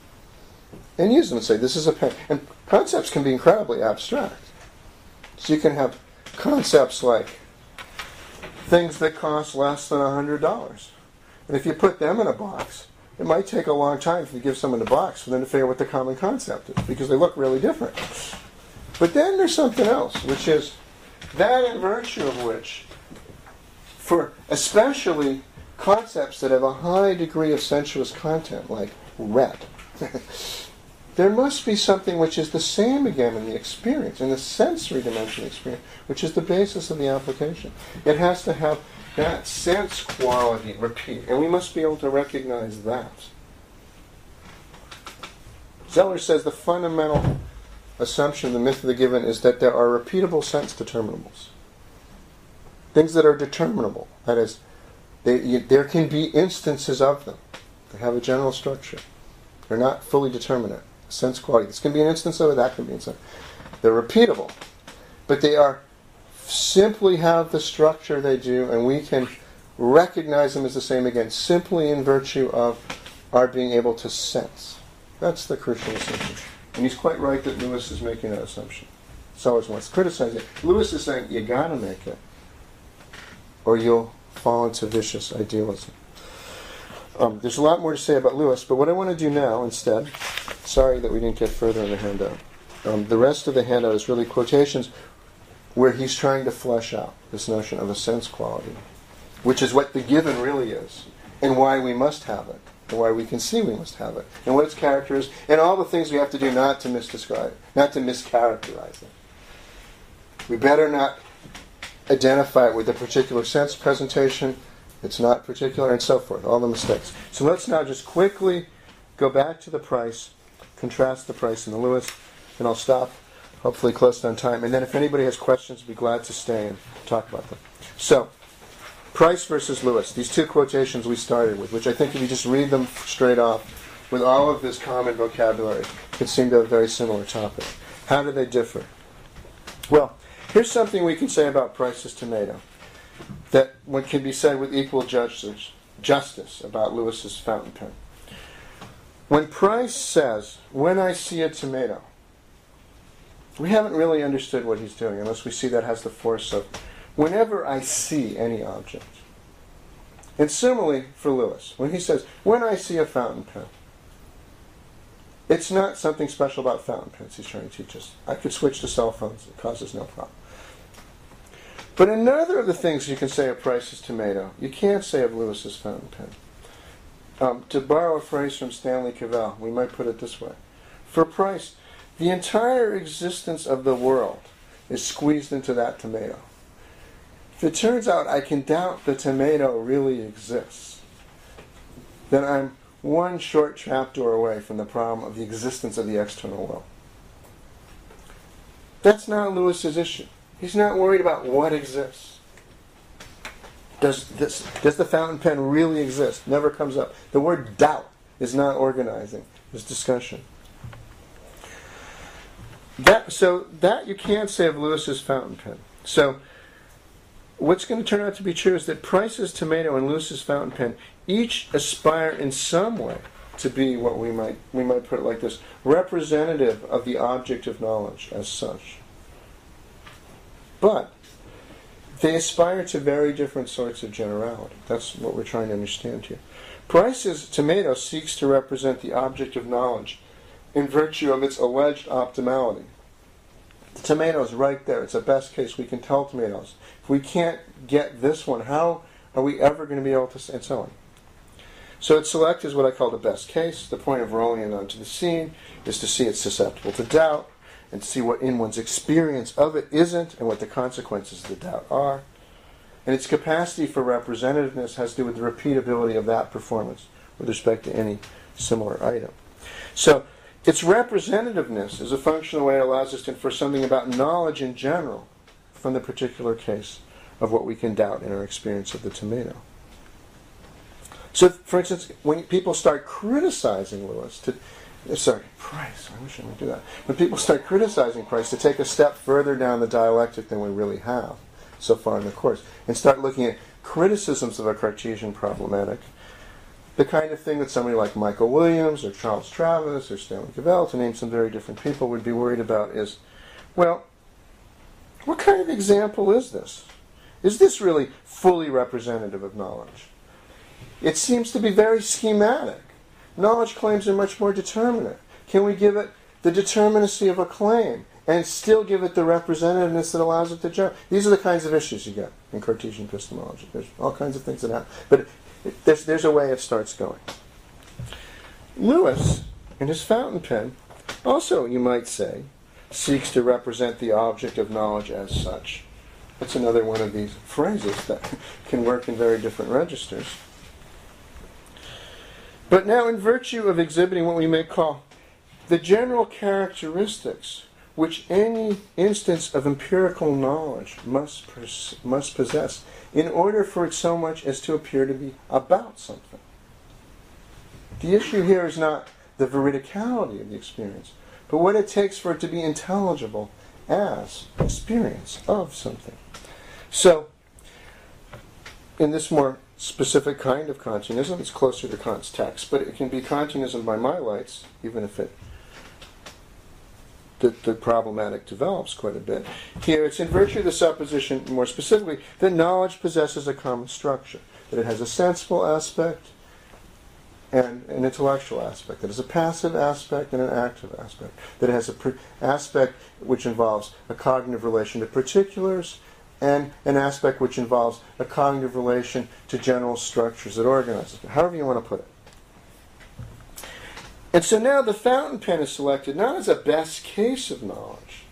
and use them and say, this is a pen. And concepts can be incredibly abstract. So you can have concepts like things that cost less than one hundred dollars. And if you put them in a box, it might take a long time if you give someone the box for them to figure out what the common concept is, because they look really different. But then there's something else, which is that in virtue of which, for especially concepts that have a high degree of sensuous content, like red, there must be something which is the same again in the experience, in the sensory dimension of the experience, which is the basis of the application. It has to have that sense quality repeat, and we must be able to recognize that. Zeller says the fundamental assumption of the myth of the given is that there are repeatable sense determinables. Things that are determinable. That is, they, you, there can be instances of them. They have a general structure. They're not fully determinate. Sense quality. This can be an instance of it, that can be an instance. They're repeatable. But they are simply have the structure they do, and we can recognize them as the same again, simply in virtue of our being able to sense. That's the crucial assumption. And he's quite right that Lewis is making that assumption. Sellers wants to criticize it. Lewis is saying, you gotta make it, or you'll fall into vicious idealism. Um, there's a lot more to say about Lewis, but what I want to do now instead, sorry that we didn't get further in the handout. Um, the rest of the handout is really quotations where he's trying to flesh out this notion of a sense quality, which is what the given really is, and why we must have it, and why we can see we must have it, and what its character is, and all the things we have to do not to misdescribe it, not to mischaracterize it. We better not identify it with a particular sense presentation, it's not particular, and so forth, all the mistakes. So let's now just quickly go back to the price, contrast the price and the Lewis, and I'll stop, hopefully close on time. And then if anybody has questions, I'd be glad to stay and talk about them. So, Price versus Lewis, these two quotations we started with, which I think if you just read them straight off, with all of this common vocabulary, could seem to have a very similar topic. How do they differ? Well, here's something we can say about Price's tomato, that what can be said with equal justice, justice about Lewis's fountain pen. When Price says, when I see a tomato, we haven't really understood what he's doing unless we see that has the force of whenever I see any object. And similarly for Lewis, when he says, when I see a fountain pen, it's not something special about fountain pens he's trying to teach us. I could switch to cell phones, it causes no problem. But another of the things you can say of Price's tomato, you can't say of Lewis's fountain pen. Um, to borrow a phrase from Stanley Cavell, we might put it this way. For Price, the entire existence of the world is squeezed into that tomato. If it turns out I can doubt the tomato really exists, then I'm one short trapdoor away from the problem of the existence of the external will. That's not Lewis's issue. He's not worried about what exists. Does this, does the fountain pen really exist? Never comes up. The word doubt is not organizing this discussion. That, so that you can't say of Lewis's fountain pen. So what's going to turn out to be true is that Price's tomato and Lewis's fountain pen each aspire in some way to be what we might we might put it like this, representative of the object of knowledge as such. But they aspire to very different sorts of generality. That's what we're trying to understand here. Price's tomato seeks to represent the object of knowledge in virtue of its alleged optimality. The tomato is right there. It's a best case. We can tell tomatoes. If we can't get this one, how are we ever going to be able to say, and so on. So its select is what I call the best case. The point of rolling it onto the scene is to see it's susceptible to doubt and to see what in one's experience of it isn't and what the consequences of the doubt are. And its capacity for representativeness has to do with the repeatability of that performance with respect to any similar item. So its representativeness is a functional way it allows us to infer something about knowledge in general from the particular case of what we can doubt in our experience of the tomato. So, for instance, when people start criticizing Lewis, to, sorry, Price, I wish I would do that. When people start criticizing Price to take a step further down the dialectic than we really have so far in the course, and start looking at criticisms of a Cartesian problematic, the kind of thing that somebody like Michael Williams or Charles Travis or Stanley Cavell, to name some very different people, would be worried about is, well, what kind of example is this? Is this really fully representative of knowledge? It seems to be very schematic. Knowledge claims are much more determinate. Can we give it the determinacy of a claim and still give it the representativeness that allows it to jump? These are the kinds of issues you get in Cartesian epistemology. There's all kinds of things that happen. But it, there's, there's a way it starts going. Lewis, in his fountain pen, also, you might say, seeks to represent the object of knowledge as such. That's another one of these phrases that can work in very different registers. But now, in virtue of exhibiting what we may call the general characteristics which any instance of empirical knowledge must pers- must possess in order for it so much as to appear to be about something. The issue here is not the veridicality of the experience, but what it takes for it to be intelligible as experience of something. So, in this more specific kind of Kantianism, it's closer to Kant's text, but it can be Kantianism by my lights, even if it the, the problematic develops quite a bit. Here, it's in virtue of the supposition, more specifically, that knowledge possesses a common structure, that it has a sensible aspect and an intellectual aspect, that it has a passive aspect and an active aspect, that it has an pr- aspect which involves a cognitive relation to particulars, and an aspect which involves a cognitive relation to general structures that organize it, however you want to put it. And so now the fountain pen is selected not as a best case of knowledge,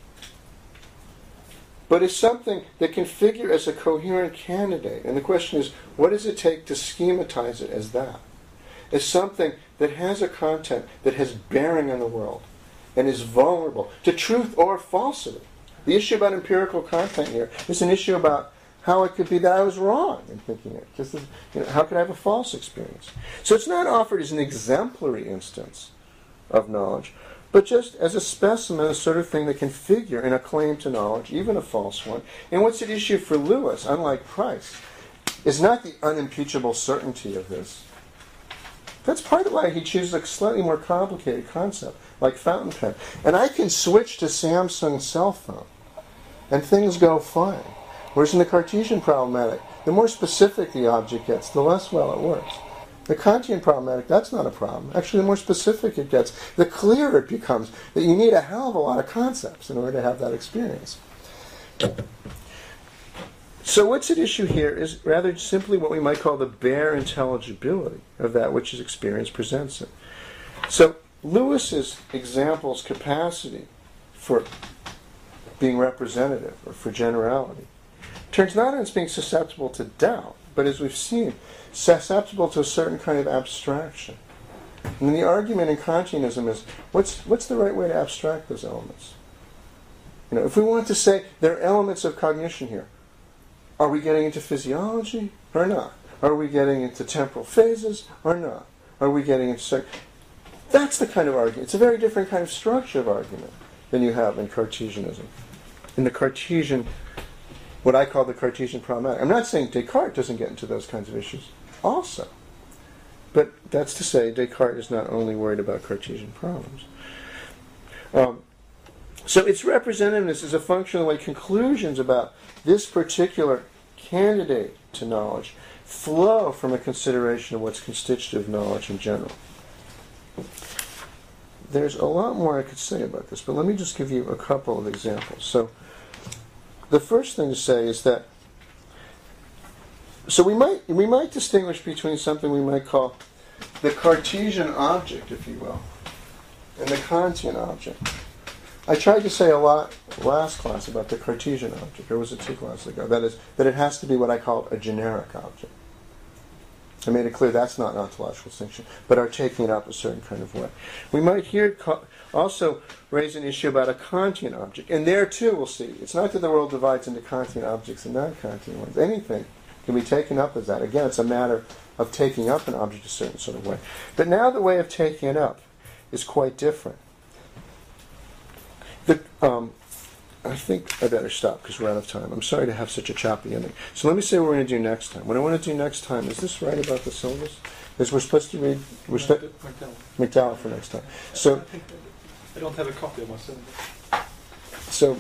but as something that can figure as a coherent candidate. And the question is, what does it take to schematize it as that? As something that has a content that has bearing on the world and is vulnerable to truth or falsity. The issue about empirical content here is an issue about how it could be that I was wrong in thinking it. Just as, you know, how could I have a false experience? So it's not offered as an exemplary instance of knowledge, but just as a specimen, a sort of thing that can figure in a claim to knowledge, even a false one. And what's at issue for Lewis, unlike Price, is not the unimpeachable certainty of this. That's part of why he chooses a slightly more complicated concept, like fountain pen. And I can switch to Samsung cell phone, and things go fine. Whereas in the Cartesian problematic, the more specific the object gets, the less well it works. The Kantian problematic, that's not a problem. Actually, the more specific it gets, the clearer it becomes that you need a hell of a lot of concepts in order to have that experience. So what's at issue here is rather simply what we might call the bare intelligibility of that which his experience presents it. So Lewis's example's capacity for being representative or for generality, turns not on as being susceptible to doubt, but as we've seen, susceptible to a certain kind of abstraction. And the argument in Kantianism is, what's what's the right way to abstract those elements? You know, if we want to say there are elements of cognition here, are we getting into physiology or not? Are we getting into temporal phases or not? Are we getting into... Sec- That's the kind of argument. It's a very different kind of structure of argument than you have in Cartesianism. In the Cartesian, what I call the Cartesian problematic. I'm not saying Descartes doesn't get into those kinds of issues also. But that's to say Descartes is not only worried about Cartesian problems. Um, so its representativeness is a function of the way conclusions about this particular candidate to knowledge flow from a consideration of what's constitutive knowledge in general. There's a lot more I could say about this, but let me just give you a couple of examples. So the first thing to say is that so we might we might distinguish between something we might call the Cartesian object, if you will, and the Kantian object. I tried to say a lot last class about the Cartesian object, or was it two classes ago? That is, that it has to be what I call a generic object. I made it clear that's not an ontological distinction, but are taking it up a certain kind of way. We might here co- also raise an issue about a Kantian object, and there too we'll see. It's not that the world divides into Kantian objects and non-Kantian ones. Anything can be taken up as that. Again, it's a matter of taking up an object a certain sort of way. But now the way of taking it up is quite different. The, um, I think I better stop because we're out of time. I'm sorry to have such a choppy ending. So let me say what we're going to do next time. What I want to do next time, is this right about the syllabus? Is we're supposed to read we're stu- McDowell. McDowell for next time. So I, think I don't have a copy of my syllabus. So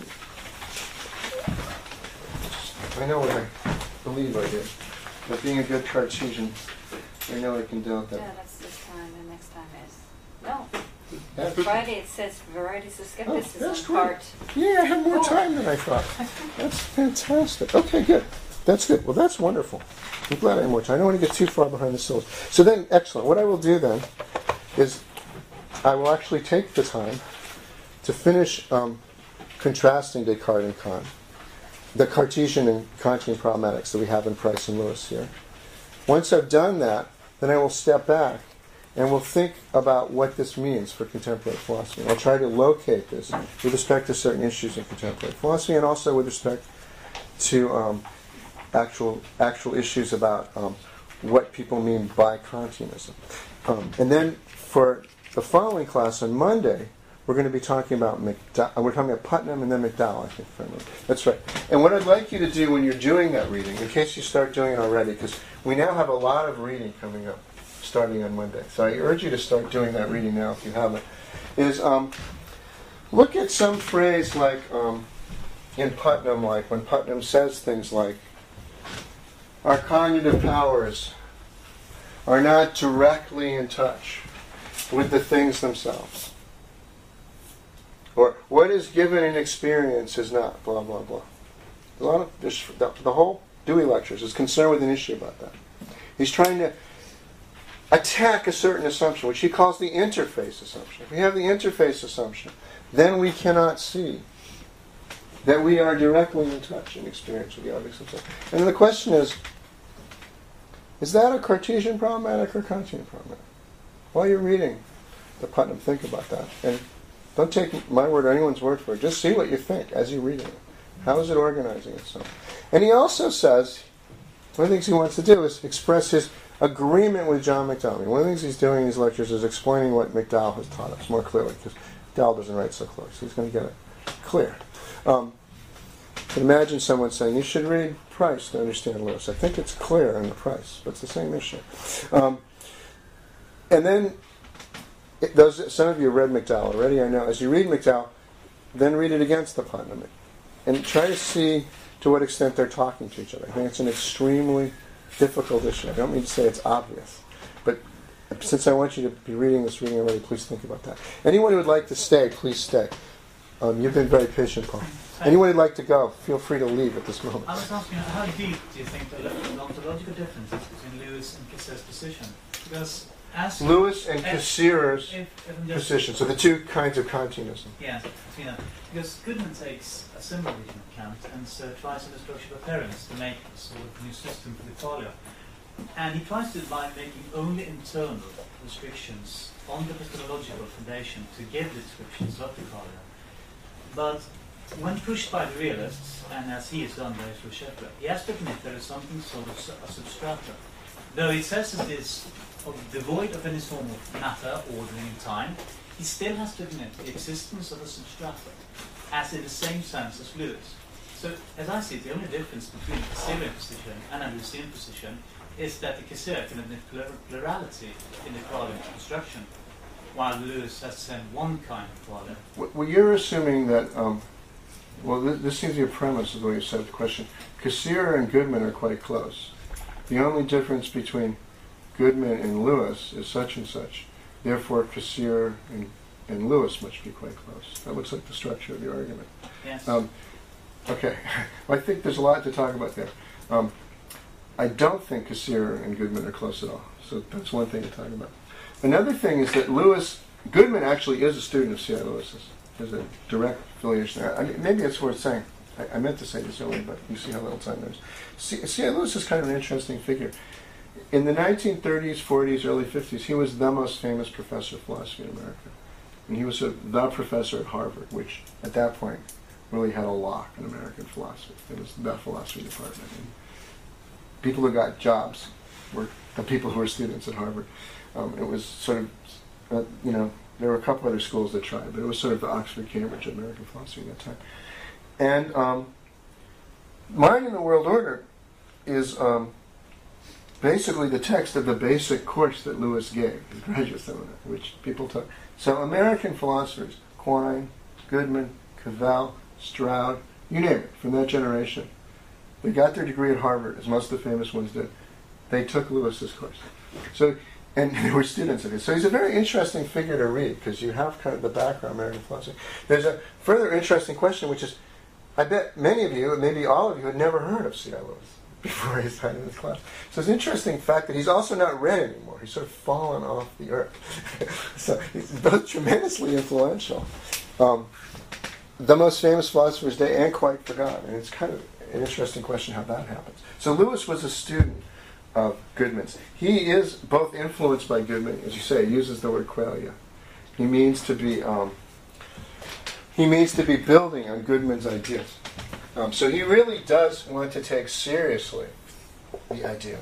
I know what I believe I did. But being a good Cartesian, I know I can do it. Yeah, that's this time, and next time is no. Yeah. Friday it says varieties of Oh, skepticism that's great. part. Yeah, I had more Oh. time than I thought. That's fantastic. Okay, good. That's good. Well, that's wonderful. I'm glad I had more time. I don't want to get too far behind the syllabus. So then, excellent. What I will do then is I will actually take the time to finish um, contrasting Descartes and Kant, the Cartesian and Kantian problematics that we have in Price and Lewis here. Once I've done that, then I will step back and we'll think about what this means for contemporary philosophy. I'll try to locate this with respect to certain issues in contemporary philosophy and also with respect to um, actual actual issues about um, what people mean by Kantianism. Um, and then for the following class on Monday, we're going to be talking about McDowell. We're talking about Putnam and then McDowell, I think. If I remember. That's right. And what I'd like you to do when you're doing that reading, in case you start doing it already, because we now have a lot of reading coming up starting on Monday. So I urge you to start doing that reading now if you haven't. Is um, look at some phrase like um, in Putnam, like when Putnam says things like, our cognitive powers are not directly in touch with the things themselves. Or what is given in experience is not, blah, blah, blah. A lot of this, the, the whole Dewey Lectures is concerned with an issue about that. He's trying to attack a certain assumption, which he calls the interface assumption. If we have the interface assumption, then we cannot see that we are directly in touch in experience with the objects themselves. And the question is, is that a Cartesian problematic or Kantian problematic? While you're reading the Putnam, think about that. And don't take my word or anyone's word for it. Just see what you think as you're reading it. How is it organizing itself? And he also says, one of the things he wants to do is express his agreement with John McDowell. One of the things he's doing in these lectures is explaining what McDowell has taught us more clearly, because McDowell doesn't write so close. So he's going to get it clear. Um, but imagine someone saying, you should read Price to understand Lewis. I think it's clear in the Price, but it's the same issue. Um, and then, it, those some of you read McDowell already, I know. As you read McDowell, then read it against the Putnam. And try to see to what extent they're talking to each other. I think it's an extremely difficult issue. I don't mean to say it's obvious, but since I want you to be reading this reading already, please think about that. Anyone who would like to stay, please stay. Um, you've been very patient, Paul. Anyone who'd like to go, feel free to leave at this moment. I was asking, how deep do you think the ontological difference is between Lewis and Cassell's position? Because as Lewis and as- Cassirer's if, if I'm just- position. So the two kinds of Kantianism. Yes, between them. Because Goodman takes a similar reading of Kant and uh, tries to structure appearance to make a sort of new system for the qualia. And he tries to by making only internal restrictions on the epistemological foundation to give the descriptions of the qualia. But when pushed by the realists, and as he has done by through Scheffler, he has to admit there is something sort of su- a substrata. Though he says it is of devoid of any form of matter, ordering in time, he still has to admit the existence of a substrata, as in the same sense as Lewis. So, as I see it, the only difference between the Cassirian position and a Lewisian position is that the Cassir can admit plur- plurality in the qualia construction, while Lewis has said one kind of qualia. Well, well, you're assuming that, um, well, th- this seems to be a premise of the way you said the question. Cassirer and Goodman are quite close. The only difference between Goodman and Lewis is such and such. Therefore, Cassirer and, and Lewis must be quite close. That looks like the structure of the argument. Yes. Um, okay, well, I think there's a lot to talk about there. Um, I don't think Cassirer and Goodman are close at all. So that's one thing to talk about. Another thing is that Lewis, Goodman actually is a student of C I Lewis's. There's a direct affiliation there. I mean, maybe it's worth saying. I, I meant to say this earlier, but you see how little time there is. C I Lewis is kind of an interesting figure. In the nineteen thirties, forties, early fifties, he was the most famous professor of philosophy in America. And he was a, the professor at Harvard, which at that point really had a lock in American philosophy. It was the philosophy department. And people who got jobs were the people who were students at Harvard. Um, it was sort of, uh, you know, there were a couple other schools that tried, but it was sort of the Oxford, Cambridge of American philosophy at that time. And um, Mind in the World Order is um, basically the text of the basic course that Lewis gave, his graduate seminar, which people took. So American philosophers, Quine, Goodman, Cavell, Stroud, you name it, from that generation, they got their degree at Harvard, as most of the famous ones did. They took Lewis's course. So, and they were students of his. So he's a very interesting figure to read, because you have kind of the background of American philosophy. There's a further interesting question, which is, I bet many of you, maybe all of you, had never heard of C I Lewis before his time in this class. So it's an interesting fact that he's also not read anymore. He's sort of fallen off the earth. So he's both tremendously influential. Um, the most famous philosopher's day and quite forgotten. And it's kind of an interesting question how that happens. So Lewis was a student of Goodman's. He is both influenced by Goodman, as you say, he uses the word qualia. He means to be um, he means to be building on Goodman's ideas. Um, so he really does want to take seriously the idea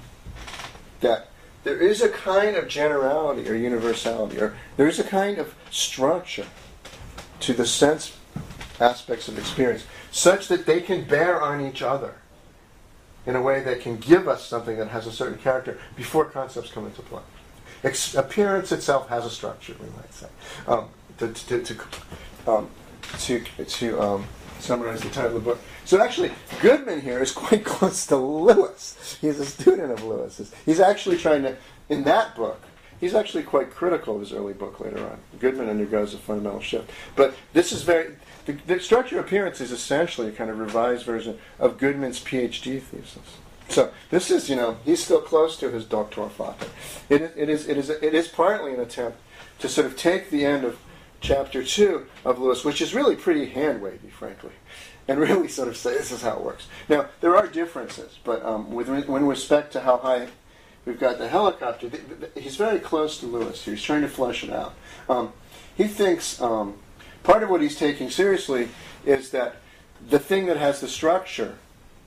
that there is a kind of generality or universality, or there is a kind of structure to the sense aspects of experience, such that they can bear on each other in a way that can give us something that has a certain character before concepts come into play. Ex- appearance itself has a structure, we might say. Um, to to, to, um, to, to um, summarize the title of the book. So actually, Goodman here is quite close to Lewis. He's a student of Lewis's. He's actually trying to, in that book, he's actually quite critical of his early book later on. Goodman undergoes a fundamental shift. But this is very, the, the structure of appearance is essentially a kind of revised version of Goodman's PhD thesis. So this is, you know, he's still close to his Doctor Vater. It is, it is, it is, it is partly an attempt to sort of take the end of chapter two of Lewis, which is really pretty hand-wavy, frankly, and really sort of say this is how it works. Now, there are differences, but um, with, with respect to how high we've got the helicopter, th- th- he's very close to Lewis here. He's trying to flesh it out. Um, he thinks um, part of what he's taking seriously is that the thing that has the structure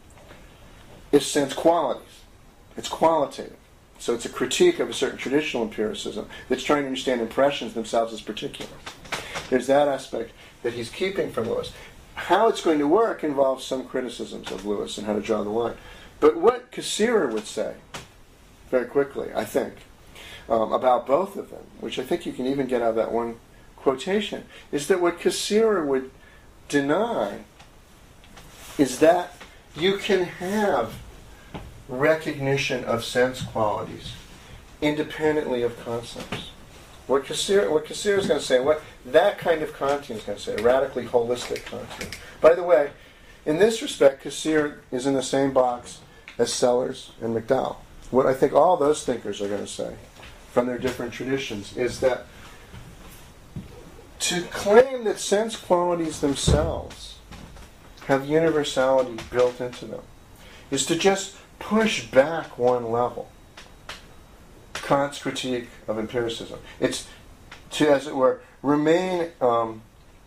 is sense qualities. It's qualitative. So it's a critique of a certain traditional empiricism that's trying to understand impressions themselves as particular. There's that aspect that he's keeping from Lewis. How it's going to work involves some criticisms of Lewis and how to draw the line. But what Cassirer would say, very quickly, I think, um, about both of them, which I think you can even get out of that one quotation, is that what Cassirer would deny is that you can have recognition of sense qualities independently of concepts. What Cassirer, what Cassirer is going to say, what that kind of Kantian is going to say, a radically holistic Kantian. By the way, in this respect, Cassirer is in the same box as Sellers and McDowell. What I think all those thinkers are going to say from their different traditions is that to claim that sense qualities themselves have universality built into them is to just push back one level. Kant's critique of empiricism. It's to, as it were, remain um,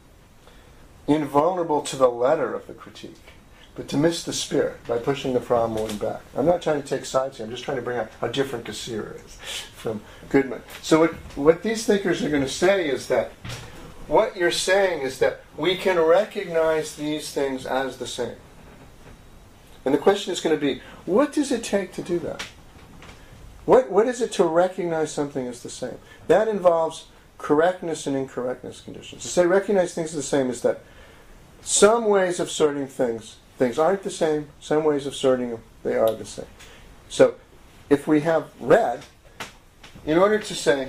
invulnerable to the letter of the critique, but to miss the spirit by pushing the problem one back. I'm not trying to take sides here. I'm just trying to bring out how different Cassirer is from Goodman. So what, what these thinkers are going to say is that what you're saying is that we can recognize these things as the same. And the question is going to be, what does it take to do that? What, what is it to recognize something as the same? That involves correctness and incorrectness conditions. To say recognize things as the same is that some ways of sorting things, things aren't the same, some ways of sorting them, they are the same. So if we have red, in order to say,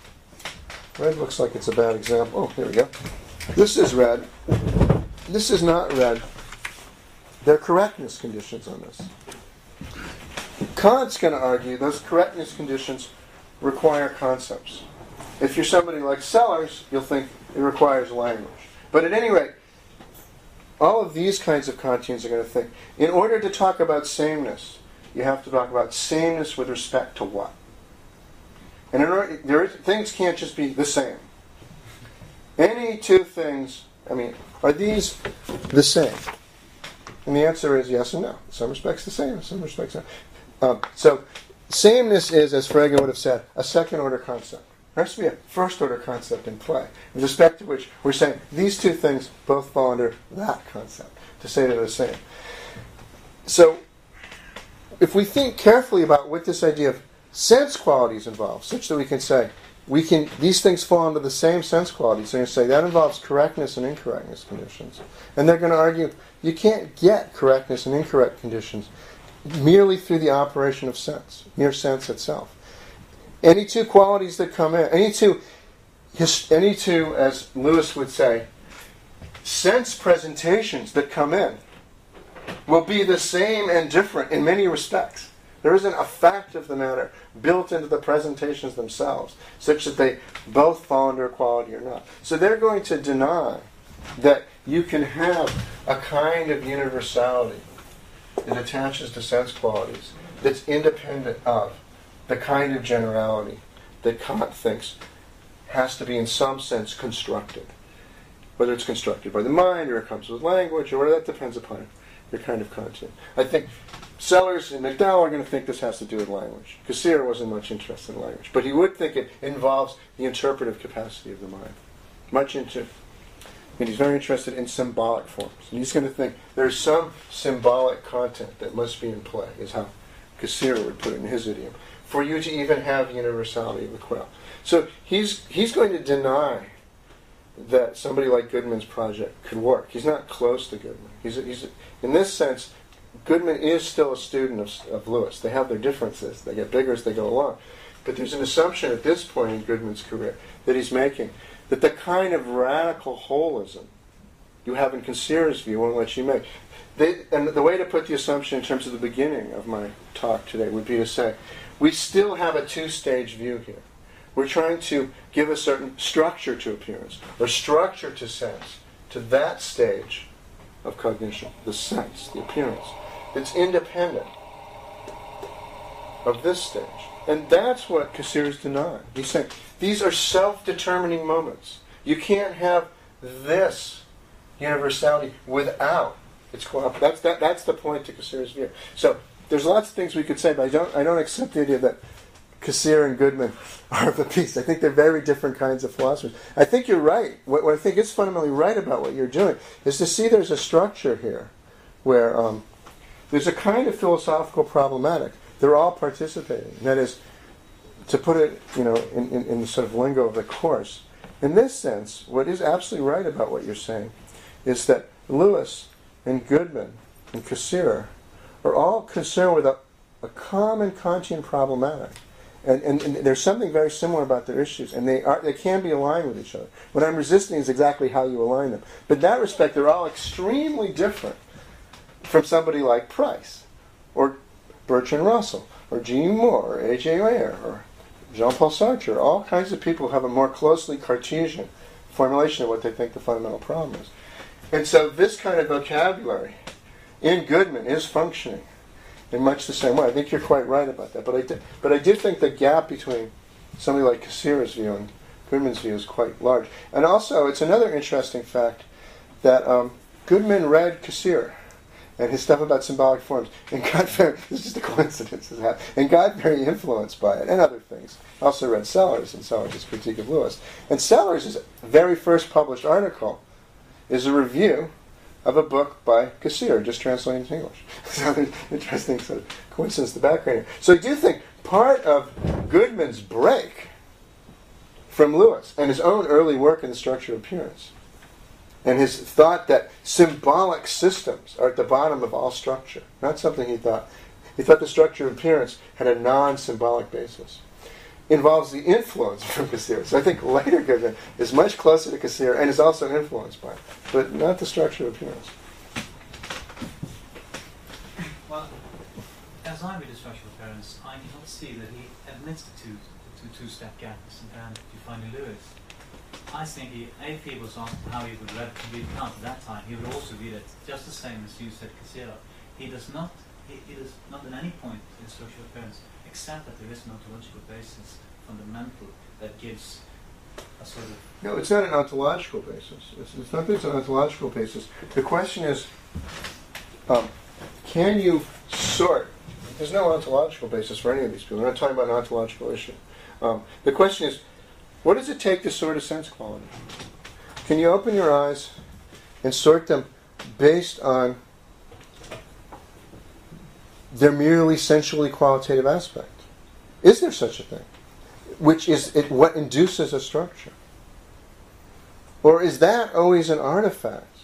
red looks like it's a bad example. Oh, here we go. This is red. This is not red. There are correctness conditions on this. Kant's going to argue those correctness conditions require concepts. If you're somebody like Sellers, you'll think it requires language. But at any rate, all of these kinds of Kantians are going to think, in order to talk about sameness, you have to talk about sameness with respect to what? And in order, there is, things can't just be the same. Any two things, I mean, are these the same? And the answer is yes and no. In some respects the same, in some respects not. Um, so, sameness is, as Frege would have said, a second-order concept. There has to be a first-order concept in play, with respect to which we're saying these two things both fall under that concept, to say they're the same. So, if we think carefully about what this idea of sense qualities involves, such that we can say, we can these things fall under the same sense qualities, they're going to say that involves correctness and incorrectness conditions. And they're going to argue you can't get correctness and incorrect conditions merely through the operation of sense, mere sense itself. Any two qualities that come in, any two, any two, as Lewis would say, sense presentations that come in will be the same and different in many respects. There isn't a fact of the matter built into the presentations themselves, such that they both fall under equality or not. So they're going to deny that you can have a kind of universality that attaches to sense qualities that's independent of the kind of generality that Kant thinks has to be in some sense constructed. Whether it's constructed by the mind or it comes with language or whatever, that depends upon your kind of content. I think Sellers and McDowell are going to think this has to do with language. Cassirer wasn't much interested in language, but he would think it involves the interpretive capacity of the mind. Much into And he's very interested in symbolic forms. And he's going to think there's some symbolic content that must be in play, is how Cassirer would put it in his idiom, for you to even have universality of the quell. So he's he's going to deny that somebody like Goodman's project could work. He's not close to Goodman. He's, he's in this sense, Goodman is still a student of, of Lewis. They have their differences. They get bigger as they go along. But there's an assumption at this point in Goodman's career that he's making that the kind of radical holism you have in Cassirer's view won't let you make. They, and the way to put the assumption in terms of the beginning of my talk today would be to say, we still have a two-stage view here. We're trying to give a certain structure to appearance, or structure to sense, to that stage of cognition, the sense, the appearance, that's independent of this stage. And that's what Cassirer's denying. He's saying, these are self-determining moments. You can't have this universality without its cooperation. That's, that, that's the point to Cassirer's view. So there's lots of things we could say, but I don't, I don't accept the idea that Cassirer and Goodman are of a piece. I think they're very different kinds of philosophers. I think you're right. What, what I think is fundamentally right about what you're doing is to see there's a structure here where um, there's a kind of philosophical problematic. They're all participating. That is, to put it, you know, in, in, in the sort of lingo of the course, in this sense, what is absolutely right about what you're saying is that Lewis and Goodman and Cassirer are all concerned with a, a common Kantian problematic. And, and, and there's something very similar about their issues, and they are they can be aligned with each other. What I'm resisting is exactly how you align them. But in that respect, they're all extremely different from somebody like Price, or Bertrand Russell, or Jean Moore, or A J Ayer, or Jean-Paul Sartre, all kinds of people have a more closely Cartesian formulation of what they think the fundamental problem is. And so this kind of vocabulary in Goodman is functioning in much the same way. I think you're quite right about that. But I, do, but I do think the gap between somebody like Cassir's view and Goodman's view is quite large. And also, it's another interesting fact that um, Goodman read Cassir and his stuff about symbolic forms, and got very, this is just a coincidence, and got very influenced by it, and other things. Also read Sellers and Sellers' Critique of Lewis. And Sellers' very first published article is a review of a book by Cassir, just translated into English. So there's an interesting sort of coincidence in the background here. So I do think part of Goodman's break from Lewis and his own early work in the structure of appearance, and his thought that symbolic systems are at the bottom of all structure, not something he thought. He thought the structure of appearance had a non-symbolic basis, involves the influence from Cassir. So I think later Goodman is much closer to Cassir and is also influenced by it, but not the structure of appearance. Well, as I read the structure of appearance, I cannot see that he admits the two, the two two-step gaps and you find in Lewis. I think he, if he was asked how he would read the account at that time, he would also read it just the same as you said, Cassir. He does not, he, he does not at any point in structural appearance accept that there is an ontological basis, fundamental, that gives a sort of... No, it's not an ontological basis. It's, it's not that it's an ontological basis. The question is, um, can you sort? There's no ontological basis for any of these people. We're not talking about an ontological issue. Um, the question is, what does it take to sort a sense quality? Can you open your eyes and sort them based on their merely sensually qualitative aspect? Is there such a thing? Which is it, what induces a structure? Or is that always an artifact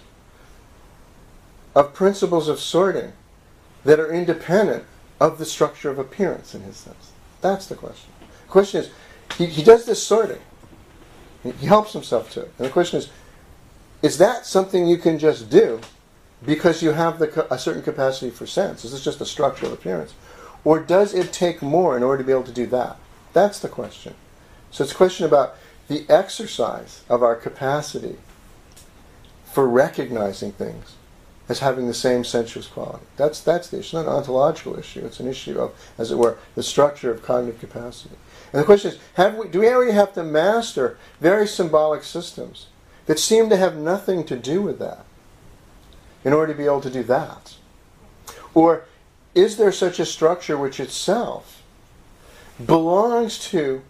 of principles of sorting that are independent of the structure of appearance in his sense? That's the question. The question is, he, he does this sorting. He helps himself to it. And the question is, is that something you can just do because you have the, a certain capacity for sense? Is this just a structural appearance? Or does it take more in order to be able to do that? That's the question. So it's a question about the exercise of our capacity for recognizing things as having the same sensuous quality. That's, that's the issue. It's not an ontological issue. It's an issue of, as it were, the structure of cognitive capacity. And the question is, have we, do we already have to master very symbolic systems that seem to have nothing to do with that in order to be able to do that? Or is there such a structure which itself belongs to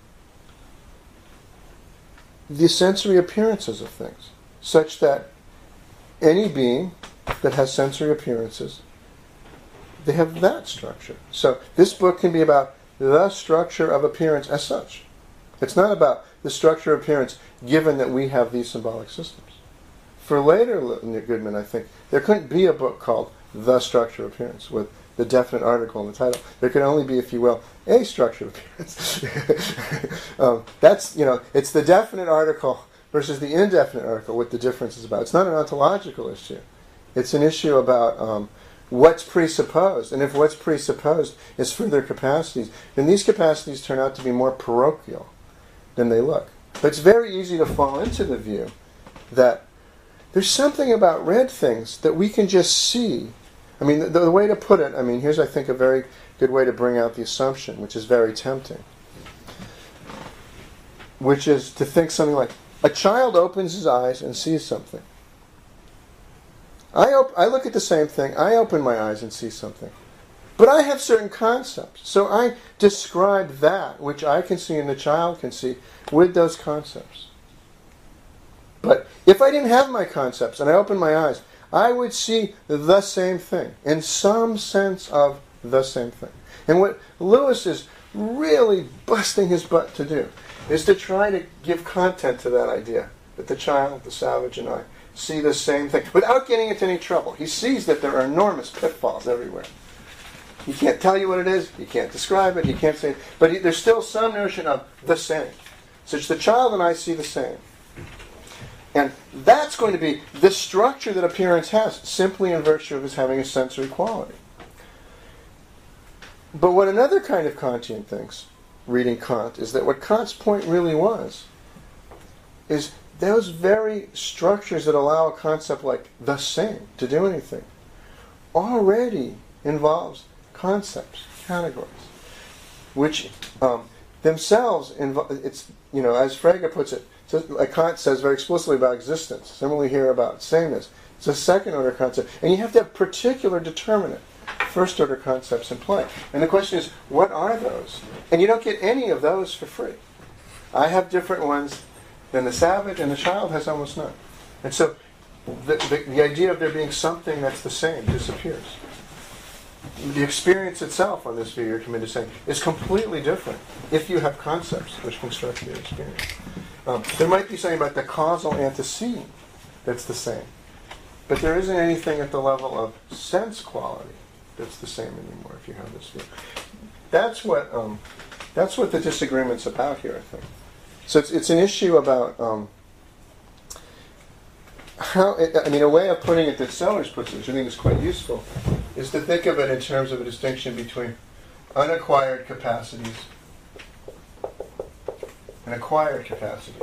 the sensory appearances of things, such that any being that has sensory appearances, they have that structure? So this book can be about the structure of appearance as such. It's not about the structure of appearance given that we have these symbolic systems. For later Goodman, I think, there couldn't be a book called The Structure of Appearance with the definite article in the title. There could only be, if you will, a structure of appearance. um, that's, you know, it's the definite article versus the indefinite article, what the difference is about. It's not an ontological issue. It's an issue about um, what's presupposed. And if what's presupposed is further capacities, then these capacities turn out to be more parochial than they look. But it's very easy to fall into the view that there's something about red things that we can just see. I mean, the, the way to put it, I mean, here's, I think, a very good way to bring out the assumption, which is very tempting, which is to think something like, a child opens his eyes and sees something. I, op- I look at the same thing, I open my eyes and see something. But I have certain concepts. So I describe that which I can see and the child can see with those concepts. But if I didn't have my concepts and I opened my eyes, I would see the same thing, in some sense of the same thing. And what Lewis is really busting his butt to do is to try to give content to that idea, that the child, the savage, and I see the same thing, without getting into any trouble. He sees that there are enormous pitfalls everywhere. He can't tell you what it is, he can't describe it, he can't say it, but he, there's still some notion of the same. Such the child and I see the same. And that's going to be the structure that appearance has, simply in virtue of its having a sensory quality. But what another kind of Kantian thinks, reading Kant is that what Kant's point really was is those very structures that allow a concept like the same to do anything already involves concepts, categories, which um, themselves involve, it's, you know, as Frege puts it, like Kant says very explicitly about existence, similarly here about sameness. It's a second order concept. And you have to have particular determinate first order concepts in play. And the question is, what are those? And you don't get any of those for free. I have different ones than the savage, and the child has almost none. And so the, the, the idea of there being something that's the same disappears. The experience itself on this view you're committed to saying is completely different if you have concepts which construct your experience. Um, there might be something about the causal antecedent that's the same. But there isn't anything at the level of sense quality that's the same anymore if you have this view. That's what um, that's what the disagreement's about here, I think. So it's it's an issue about um, how, it, I mean, a way of putting it that Sellers puts it, which I think is quite useful, is to think of it in terms of a distinction between unacquired capacities and acquired capacities.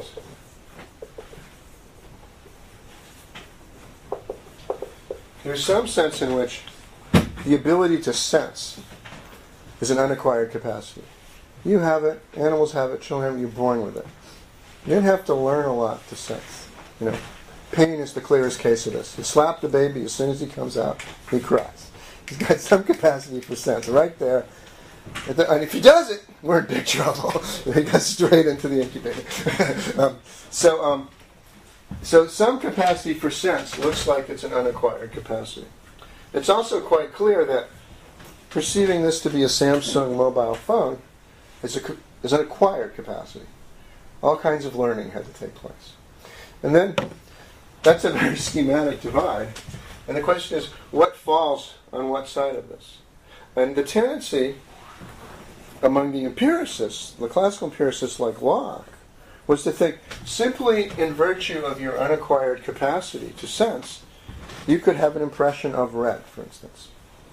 There's some sense in which the ability to sense is an unacquired capacity. You have it, animals have it, children have it, you're born with it. You don't have to learn a lot to sense. You know, pain is the clearest case of this. You slap the baby, as soon as he comes out, he cries. He's got some capacity for sense right there. And if he does it, we're in big trouble. He goes straight into the incubator. um, so, um, so some capacity for sense looks like it's an unacquired capacity. It's also quite clear that perceiving this to be a Samsung mobile phone is, a, is an acquired capacity. All kinds of learning had to take place. And then, that's a very schematic divide. And the question is, what falls on what side of this? And the tendency among the empiricists, the classical empiricists like Locke, was to think simply in virtue of your unacquired capacity to sense, you could have an impression of red, for instance.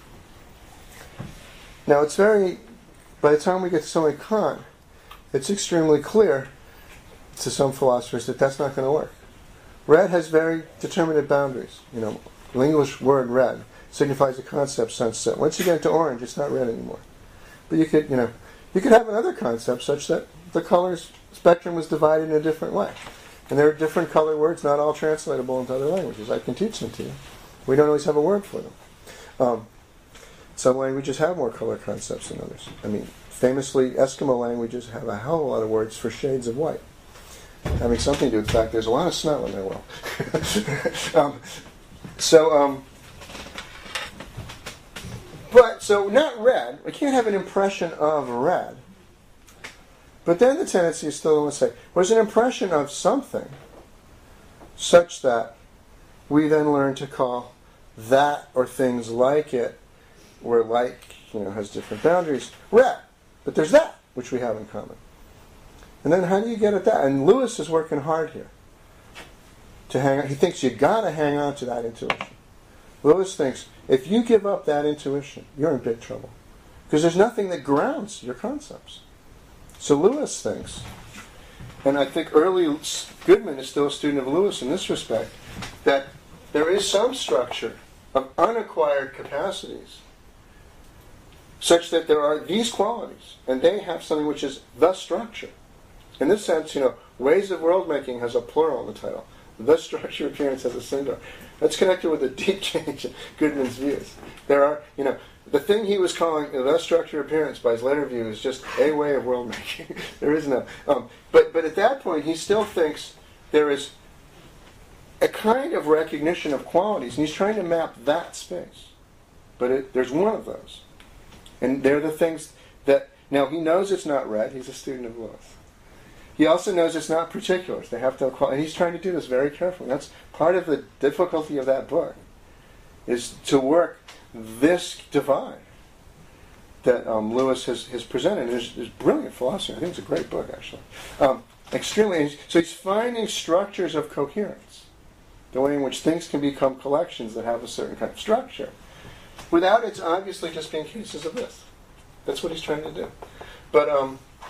Now it's very, by the time we get to something like Kant, it's extremely clear to some philosophers that that's not going to work. Red has very determinate boundaries. You know, the English word red signifies a concept sense set. Once you get into orange, it's not red anymore. But you could, you know, you could have another concept such that the colors spectrum was divided in a different way. And there are different color words, not all translatable into other languages. I can teach them to you. We don't always have a word for them. Um, some languages have more color concepts than others. I mean, famously, Eskimo languages have a hell of a lot of words for shades of white. Having something to do with the fact there's a lot of snow in their world. um, so, um, but, so not red. We can't have an impression of red. But then the tendency is still to say, was an impression of something such that we then learn to call that or things like it, where like, you know, has different boundaries, red. But there's that, which we have in common. And then how do you get at that? And Lewis is working hard here to hang on. He thinks you got to hang on to that intuition. Lewis thinks if you give up that intuition, you're in big trouble. Because there's nothing that grounds your concepts. So Lewis thinks, and I think early Goodman is still a student of Lewis in this respect, that there is some structure of unacquired capacities such that there are these qualities, and they have something which is the structure. In this sense, you know, Ways of World Making has a plural in the title. The structure appearance has a singular. That's connected with a deep change in Goodman's views. There are, you know, the thing he was calling the structure appearance by his later view is just a way of world making. There is no. Um, but but at that point, he still thinks there is a kind of recognition of qualities, and he's trying to map that space. But it, there's one of those, and they're the things that. Now he knows it's not red. He's a student of Lewis. He also knows it's not particulars. They have to, and he's trying to do this very carefully. That's part of the difficulty of that book, is to work this divide that um, Lewis has, has presented. It's, it's brilliant philosophy. I think it's a great book, actually. Um, extremely. So he's finding structures of coherence, the way in which things can become collections that have a certain kind of structure, without it's obviously just being cases of this. That's what he's trying to do. But um,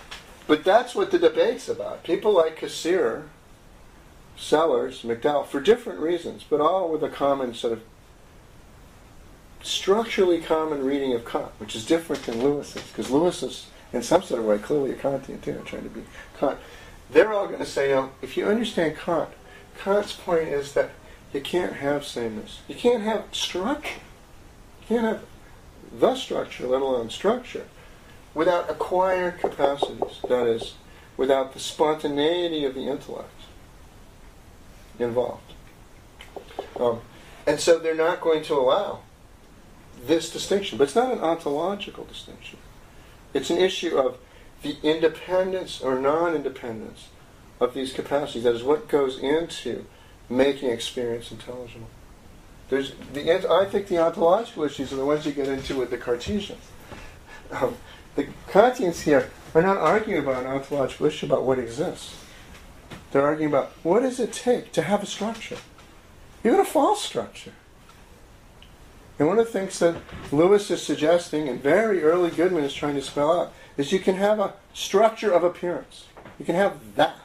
But that's what the debate's about. People like Cassirer, Sellers, McDowell, for different reasons, but all with a common sort of structurally common reading of Kant, which is different than Lewis's, because Lewis is, in some sort of way, clearly a Kantian too, trying to be Kant. They're all going to say, no, if you understand Kant, Kant's point is that you can't have sameness. You can't have structure. You can't have the structure, let alone structure, without acquired capacities. That is, without the spontaneity of the intellect involved. Um, and so they're not going to allow this distinction. But it's not an ontological distinction. It's an issue of the independence or non-independence of these capacities. That is what goes into making experience intelligible. There's the, I think the ontological issues are the ones you get into with the Cartesians. Um, the Kantians here are not arguing about an ontological issue about what exists. They're arguing about what does it take to have a structure, even a false structure. And one of the things that Lewis is suggesting, and very early Goodman is trying to spell out, is you can have a structure of appearance. You can have that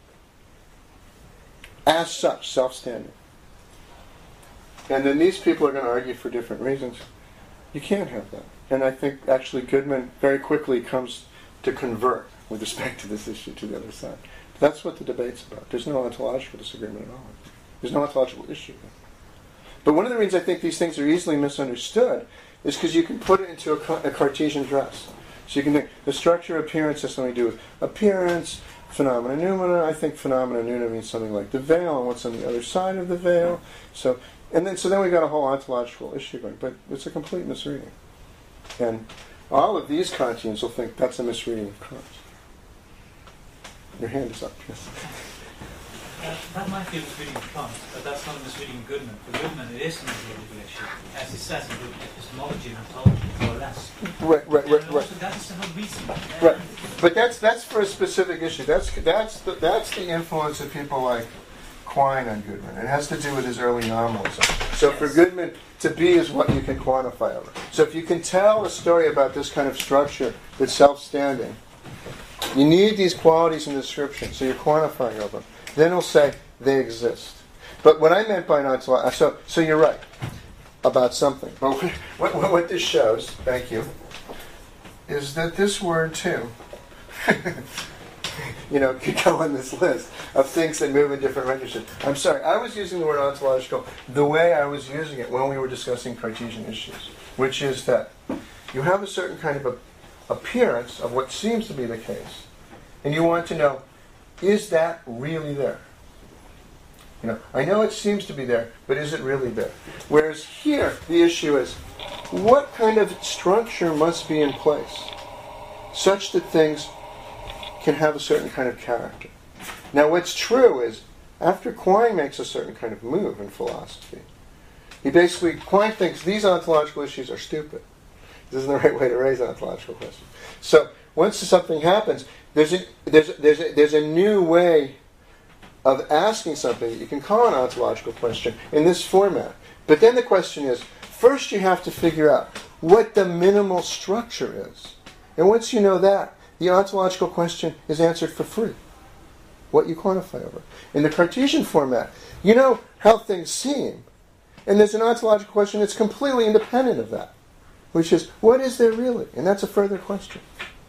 as such, self-standing. And then these people are going to argue for different reasons. You can't have that. And I think actually Goodman very quickly comes to convert with respect to this issue to the other side. That's what the debate's about. There's no ontological disagreement at all. There's no ontological issue. But one of the reasons I think these things are easily misunderstood is because you can put it into a, a Cartesian dress. So you can think the structure of appearance has something to do with appearance, phenomena noumena. I think phenomena noumena means something like the veil and what's on the other side of the veil. So and then so then we've got a whole ontological issue going. But it's a complete misreading. And all of these Kantians will think that's a misreading of Kant. Your hand is up, yes. Uh, that might be a misreading of Kant, but that's not a misreading of Goodman. For Goodman, it is an ontological issue, as he says in epistemology and ontology, more or less. Right, right, right, and right. Also, that's the whole reason. Right, but that's that's for a specific issue. That's that's the, that's the influence of people like Quine on Goodman. It has to do with his early nominalism. So Yes. for Goodman, to be is what you can quantify over. So if you can tell a story about this kind of structure that's self-standing, you need these qualities in the description, so you're quantifying over them. Then he'll say they exist. But what I meant by an ontological, so so you're right about something. But what, what, what this shows, thank you, is that this word too, you know, could go on this list of things that move in different registers. I'm sorry, I was using the word ontological the way I was using it when we were discussing Cartesian issues, which is that you have a certain kind of a appearance of what seems to be the case, and you want to know, is that really there? You know, I know it seems to be there, but is it really there? Whereas here, the issue is, what kind of structure must be in place such that things can have a certain kind of character? Now, what's true is, after Quine makes a certain kind of move in philosophy, he basically, Quine thinks these ontological issues are stupid. This isn't the right way to raise ontological questions. So once something happens, there's a, there's a, there's a, there's a new way of asking something that you can call an ontological question in this format. But then the question is, first you have to figure out what the minimal structure is. And once you know that, the ontological question is answered for free. What you quantify over. In the Cartesian format, you know how things seem. And there's an ontological question that's completely independent of that, which is, what is there really? And that's a further question.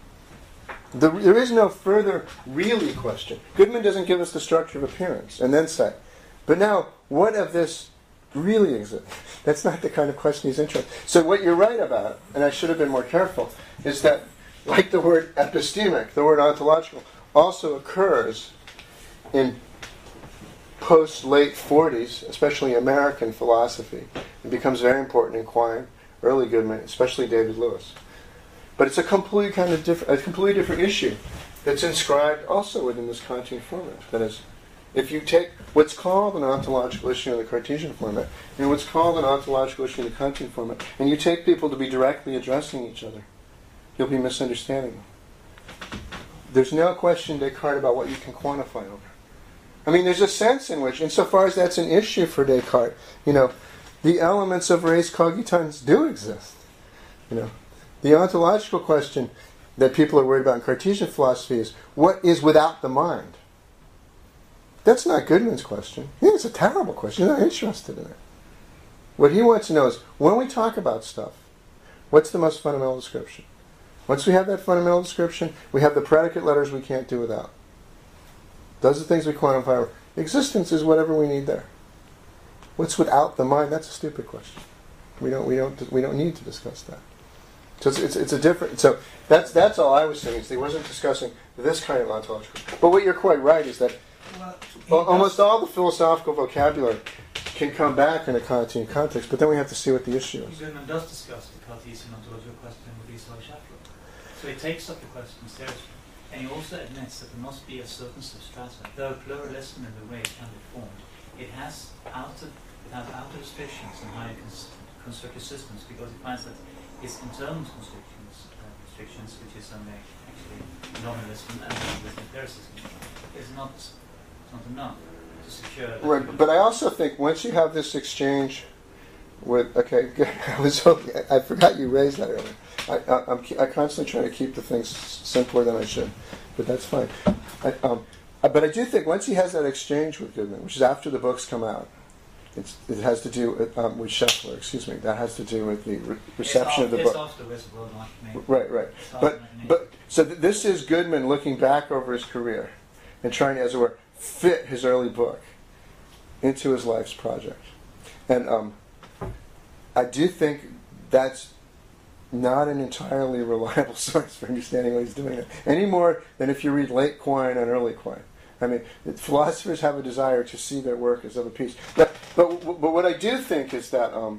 The, there is no further really question. Goodman doesn't give us the structure of appearance and then say, but now, what of this really exists? That's not the kind of question he's interested in. So what you're right about, and I should have been more careful, is that, like the word epistemic, the word ontological, also occurs in post-late forties, especially American philosophy. It becomes very important in Quine, early Goodman, especially David Lewis. But it's a completely kind of different, a completely different issue that's inscribed also within this Kantian format. That is, if you take what's called an ontological issue in the Cartesian format and what's called an ontological issue in the Kantian format, and you take people to be directly addressing each other, you'll be misunderstanding them. There's no question, Descartes, about what you can quantify over. I mean, there's a sense in which, insofar as that's an issue for Descartes, you know, the elements of res cogitans do exist. You know, the ontological question that people are worried about in Cartesian philosophy is, what is without the mind? That's not Goodman's question. He thinks it's a terrible question. He's not interested in it. What he wants to know is, when we talk about stuff, what's the most fundamental description? Once we have that fundamental description, we have the predicate letters we can't do without. Those are things we quantify. Existence is whatever we need there. What's without the mind? That's a stupid question. We don't. We don't. We don't need to discuss that. So it's, it's, it's a different. So that's that's all I was saying. Is he wasn't discussing this kind of ontological. But what you're quite right is that Well, al- almost all the philosophical vocabulary can come back in a Kantian context. But then we have to see what the issue is. Goodman does discuss the Cartesian ontological question with Isaac Scheffler. So he takes up the question seriously. And he also admits that there must be a certain substrata. Though pluralism in the way it can be formed, it has outer, it has outer restrictions and higher cons- constructed systems, because he finds that its internal constrictions, uh, restrictions, which is only actually nominalism and nominalism empiricism, is not, not enough to secure that. Right, but I also think once you have this exchange with, okay, I was hoping, I forgot you raised that earlier. I, I, I'm, I constantly try to keep the things simpler than I should, but that's fine. I, um, but I do think once he has that exchange with Goodman, which is after the books come out, it's, it has to do with, um, with Scheffler, excuse me, that has to do with the re- reception of the book. It's after Westworld, like me. Right, right. It's But, after me. but so th- this is Goodman looking back over his career and trying to, as it were, fit his early book into his life's project. And um, I do think that's not an entirely reliable source for understanding what he's doing there, any more than if you read late Quine and early Quine. I mean, philosophers have a desire to see their work as of a piece. But but, but what I do think is that um,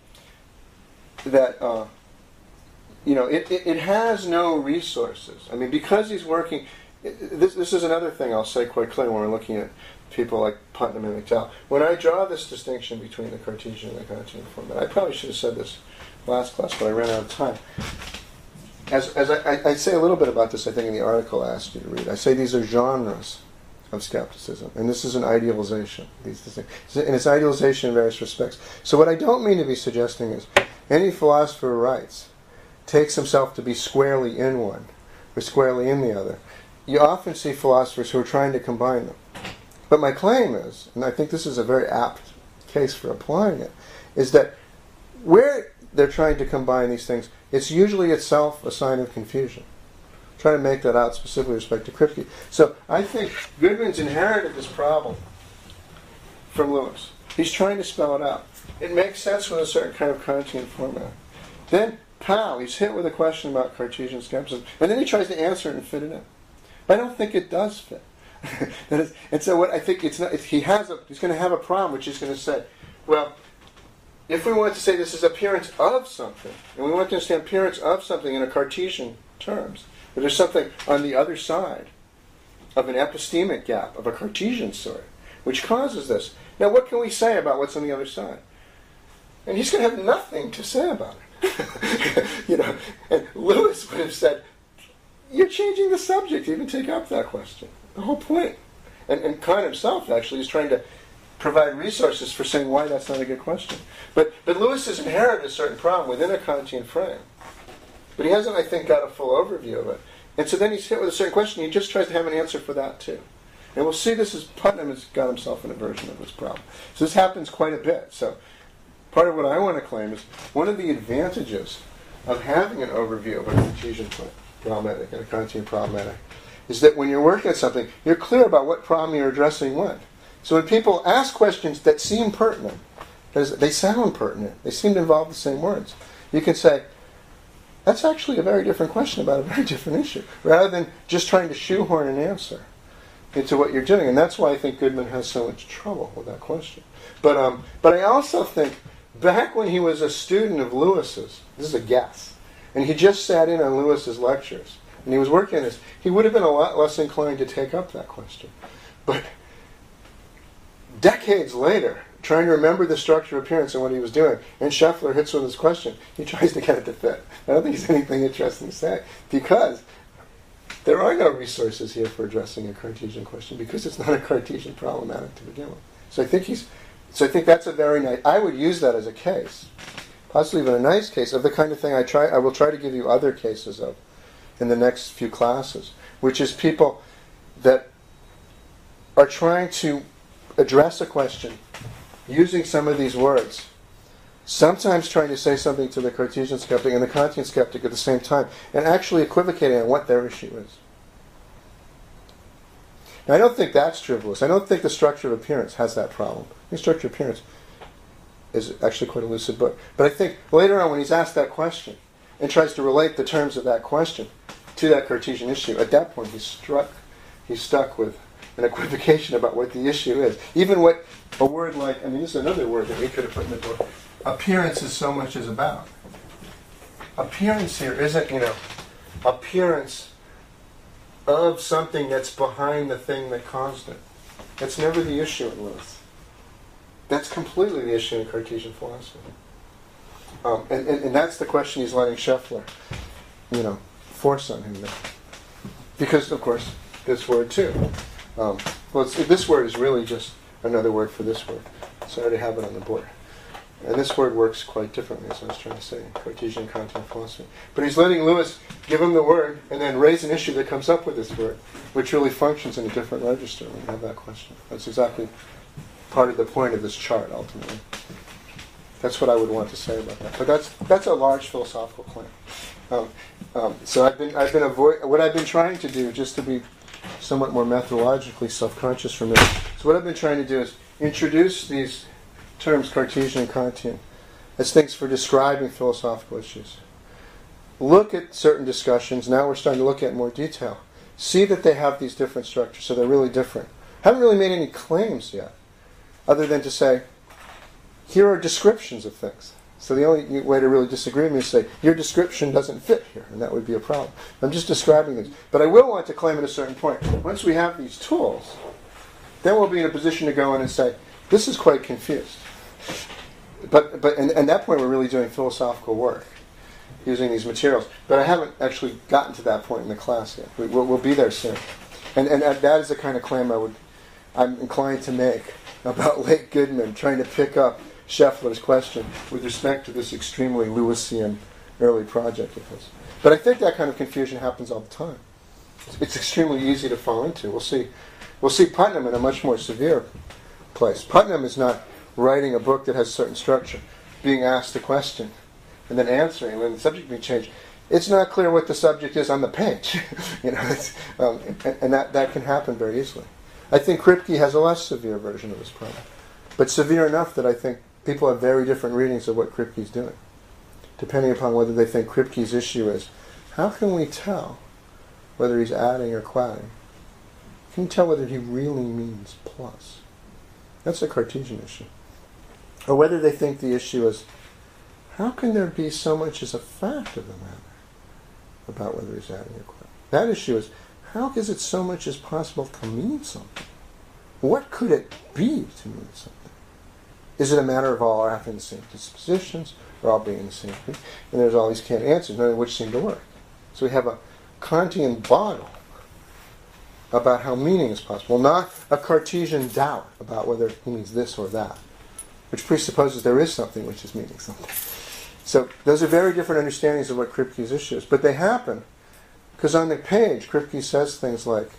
that uh, you know it, it, it has no resources. I mean, because he's working. It, this this is another thing I'll say quite clearly when we're looking at people like Putnam and McDowell. When I draw this distinction between the Cartesian and the Kantian format, I probably should have said this last class, but I ran out of time. As, as I, I, I say a little bit about this, I think, in the article I asked you to read. I say these are genres of skepticism, and this is an idealization. These things, and it's idealization in various respects. So what I don't mean to be suggesting is any philosopher who writes takes himself to be squarely in one or squarely in the other. You often see philosophers who are trying to combine them. But my claim is, and I think this is a very apt case for applying it, is that where they're trying to combine these things, it's usually itself a sign of confusion. I'm trying to make that out specifically with respect to Kripke. So I think Goodman's inherited this problem from Lewis. He's trying to spell it out. It makes sense with a certain kind of Kantian format. Then, pow, he's hit with a question about Cartesian skepticism, and then he tries to answer it and fit it in. I don't think it does fit. That is, and so what I think it's not. It's, he has a. He's going to have a problem, which he's going to say, well, if we want to say this is appearance of something, and we want to understand appearance of something in a Cartesian terms, that there's something on the other side of an epistemic gap of a Cartesian sort, which causes this. Now, what can we say about what's on the other side? And he's going to have nothing to say about it. You know, and Lewis would have said, "You're changing the subject to even take up that question." The whole point. And, and Kant himself actually is trying to provide resources for saying why that's not a good question. But but Lewis has inherited a certain problem within a Kantian frame. But he hasn't, I think, got a full overview of it. And so then he's hit with a certain question, he just tries to have an answer for that too. And we'll see this as Putnam has got himself in a version of this problem. So this happens quite a bit. So part of what I want to claim is one of the advantages of having an overview of a Cartesian problematic and a Kantian problematic is that when you're working at something, you're clear about what problem you're addressing when. So when people ask questions that seem pertinent, that is, they sound pertinent, they seem to involve the same words, you can say, that's actually a very different question about a very different issue, rather than just trying to shoehorn an answer into what you're doing. And that's why I think Goodman has so much trouble with that question. But um, but I also think, back when he was a student of Lewis's, this is a guess, and he just sat in on Lewis's lectures, and he was working on this, he would have been a lot less inclined to take up that question. But decades later, trying to remember the structure of appearance and what he was doing, and Scheffler hits with his question, he tries to get it to fit. I don't think there's anything interesting to say, because there are no resources here for addressing a Cartesian question, because it's not a Cartesian problematic to begin with. So I think he's, so I think that's a very nice, I would use that as a case, possibly even a nice case of the kind of thing I try, I will try to give you other cases of in the next few classes, which is people that are trying to address a question using some of these words, sometimes trying to say something to the Cartesian skeptic and the Kantian skeptic at the same time, and actually equivocating on what their issue is. Now, I don't think that's trivial. I don't think the Structure of Appearance has that problem. The Structure of Appearance is actually quite a lucid book. But I think later on when he's asked that question and tries to relate the terms of that question to that Cartesian issue, at that point he's struck, he's stuck with an equivocation about what the issue is. Even what a word like, I mean, this is another word that we could have put in the book, appearance is so much is about. Appearance here isn't, you know, appearance of something that's behind the thing that caused it. That's never the issue in Lewis. That's completely the issue in Cartesian philosophy. Um, and, and, and that's the question he's letting Scheffler, you know, force on him now. Because, of course, this word too. Um, well, it's, this word is really just another word for this word. So I already have it on the board. And this word works quite differently, as I was trying to say, Cartesian Kantian philosophy. But he's letting Lewis give him the word and then raise an issue that comes up with this word, which really functions in a different register when you have that question. That's exactly part of the point of this chart, ultimately. That's what I would want to say about that. But that's that's a large philosophical claim. Um, um, so I've been I've been avoid what I've been trying to do, just to be somewhat more methodologically self-conscious for me. So what I've been trying to do is introduce these terms, Cartesian and Kantian, as things for describing philosophical issues. Look at certain discussions. Now we're starting to look at more detail. See that they have these different structures, so they're really different. Haven't really made any claims yet, other than to say, here are descriptions of things. So the only way to really disagree with me is to say, your description doesn't fit here, and that would be a problem. I'm just describing things. But I will want to claim at a certain point, once we have these tools, then we'll be in a position to go in and say, this is quite confused. But but and, and at that point we're really doing philosophical work, using these materials. But I haven't actually gotten to that point in the class yet. We, we'll, we'll be there soon. And and that is the kind of claim I would, I'm inclined to make about Lake Goodman trying to pick up Scheffler's question with respect to this extremely Lewisian early project of his. But I think that kind of confusion happens all the time. It's, it's extremely easy to fall into. We'll see. We'll see Putnam in a much more severe place. Putnam is not writing a book that has a certain structure, being asked a question, and then answering when the subject being changed. It's not clear what the subject is on the page, you know, it's, um, and, and that, that can happen very easily. I think Kripke has a less severe version of this problem, but severe enough that I think people have very different readings of what Kripke's doing, depending upon whether they think Kripke's issue is, how can we tell whether he's adding or quadding? Can you tell whether he really means plus? That's a Cartesian issue. Or whether they think the issue is, how can there be so much as a fact of the matter about whether he's adding or quadding? That issue is, how is it so much as possible to mean something? What could it be to mean something? Is it a matter of all having the same dispositions, or all being the same thing? And there's all these canned answers, none of which seem to work. So we have a Kantian bottle about how meaning is possible, not a Cartesian doubt about whether he means this or that, which presupposes there is something which is meaning something. So those are very different understandings of what Kripke's issue is. But they happen because on the page, Kripke says things like,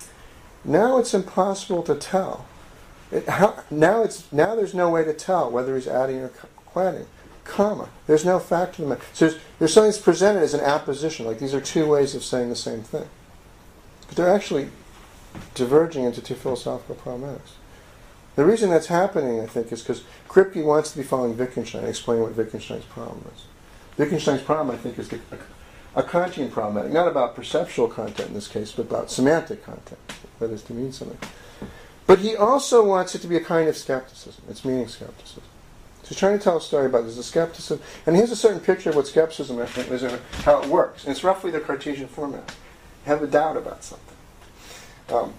now it's impossible to tell. It, how, now, it's, now there's no way to tell whether he's adding or quadding. Comma. There's no fact to the matter. So there's, there's something that's presented as an apposition, like these are two ways of saying the same thing. But they're actually diverging into two philosophical problematics. The reason that's happening, I think, is because Kripke wants to be following Wittgenstein, explaining what Wittgenstein's problem is. Wittgenstein's problem, I think, is the, a, a Kantian problematic, not about perceptual content in this case, but about semantic content, that is, to mean something. But he also wants it to be a kind of skepticism. It's meaning skepticism. So he's trying to tell a story about there's a skepticism, and he has a certain picture of what skepticism is and how it works. And it's roughly the Cartesian format. You have a doubt about something. Um,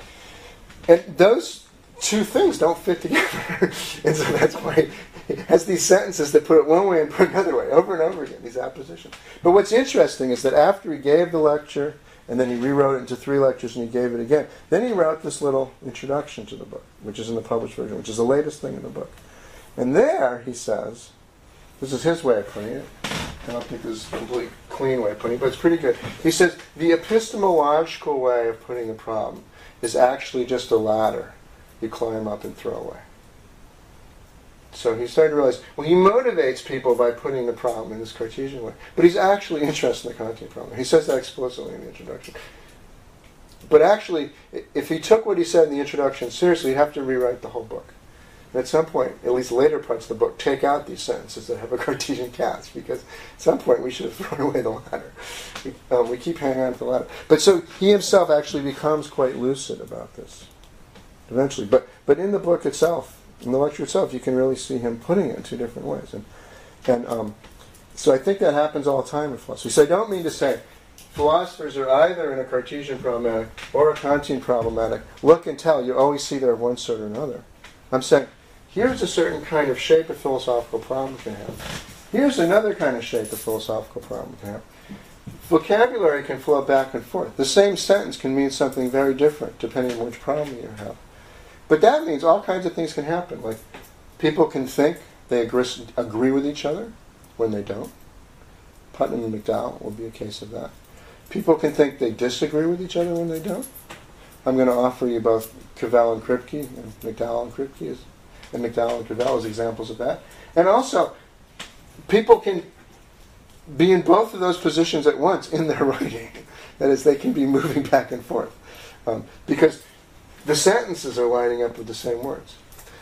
and those two things don't fit together. And so that's why he has these sentences that put it one way and put it another way, over and over again, these appositions. But what's interesting is that after he gave the lecture, and then he rewrote it into three lectures and he gave it again, then he wrote this little introduction to the book, which is in the published version, which is the latest thing in the book. And there he says, this is his way of putting it, I don't think this is complete clean way of putting it, but it's pretty good. He says the epistemological way of putting a problem is actually just a ladder you climb up and throw away. So he's starting to realize, well, he motivates people by putting the problem in this Cartesian way, but he's actually interested in the Kantian problem. He says that explicitly in the introduction. But actually, if he took what he said in the introduction seriously, he'd have to rewrite the whole book. And at some point, at least later parts of the book, take out these sentences that have a Cartesian cast, because at some point we should have thrown away the ladder. We, um, we keep hanging on to the ladder. But so he himself actually becomes quite lucid about this eventually. But but in the book itself, in the lecture itself, you can really see him putting it in two different ways. And, and um, so I think that happens all the time in philosophy. So I don't mean to say philosophers are either in a Cartesian problematic or a Kantian problematic. Look and tell, you always see they're of one sort or another. I'm saying, here's a certain kind of shape a philosophical problem can have. Here's another kind of shape a philosophical problem can have. Vocabulary can flow back and forth. The same sentence can mean something very different depending on which problem you have. But that means all kinds of things can happen. Like, people can think they agree, agree with each other when they don't. Putnam and McDowell will be a case of that. People can think they disagree with each other when they don't. I'm going to offer you both Cavell and Kripke, and McDowell and Kripke, as, and McDowell and Cavell as examples of that. And also, people can be in both of those positions at once in their writing. That is, they can be moving back and forth. Um, because the sentences are lining up with the same words.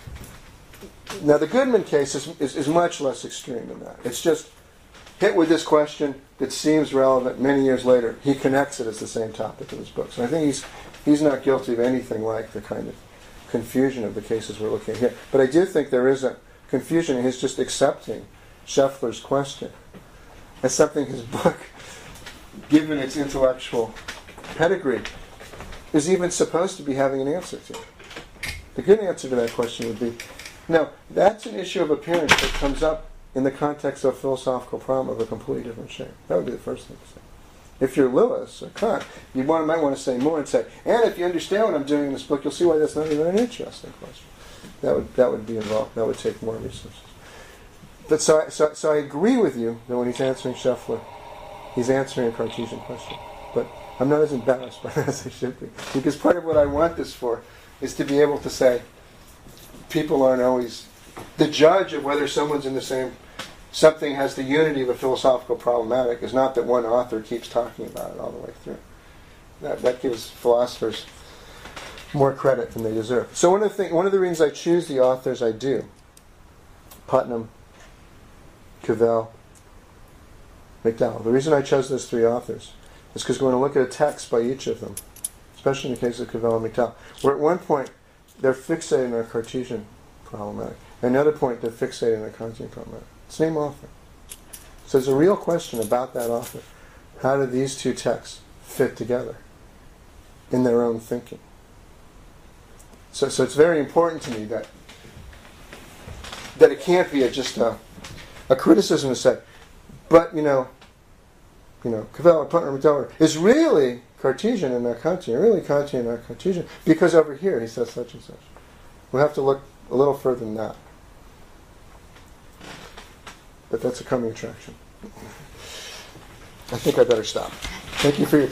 Now, the Goodman case is, is, is much less extreme than that. It's just hit with this question that seems relevant many years later. He connects it as the same topic of his book. So I think he's he's not guilty of anything like the kind of confusion of the cases we're looking at here. But I do think there is a confusion in his just accepting Scheffler's question as something his book, given its intellectual pedigree, is even supposed to be having an answer to. The good answer to that question would be, no, that's an issue of appearance that comes up in the context of a philosophical problem of a completely different shape. That would be the first thing to say. If you're Lewis or Kant, you want, might want to say more and say, and if you understand what I'm doing in this book, you'll see why that's not even an interesting question. That would that would be involved. That would take more resources. But so, I, so, so I agree with you that when he's answering Scheffler, he's answering a Cartesian question. But I'm not as embarrassed by that as I should be. Because part of what I want this for is to be able to say, people aren't always the judge of whether someone's in the same, something has the unity of a philosophical problematic is not that one author keeps talking about it all the way through. That, that gives philosophers more credit than they deserve. So one of the thing, one of the reasons I choose the authors I do, Putnam, Cavell, McDowell, the reason I chose those three authors is because we're going to look at a text by each of them, especially in the case of Cavell and McDowell, where at one point they're fixated on a Cartesian problematic. At another point they're fixated on a Kantian problematic. Same author. So there's a real question about that author. How do these two texts fit together in their own thinking? So, so it's very important to me that that it can't be a, just a, a criticism to say, but you know, you know, Cavell, Putnam, McDowell is really Cartesian and not Kantian, really Kantian and not Cartesian, because over here he says such and such. We'll have to look a little further than that. But that's a coming attraction. I think I better stop. Thank you for your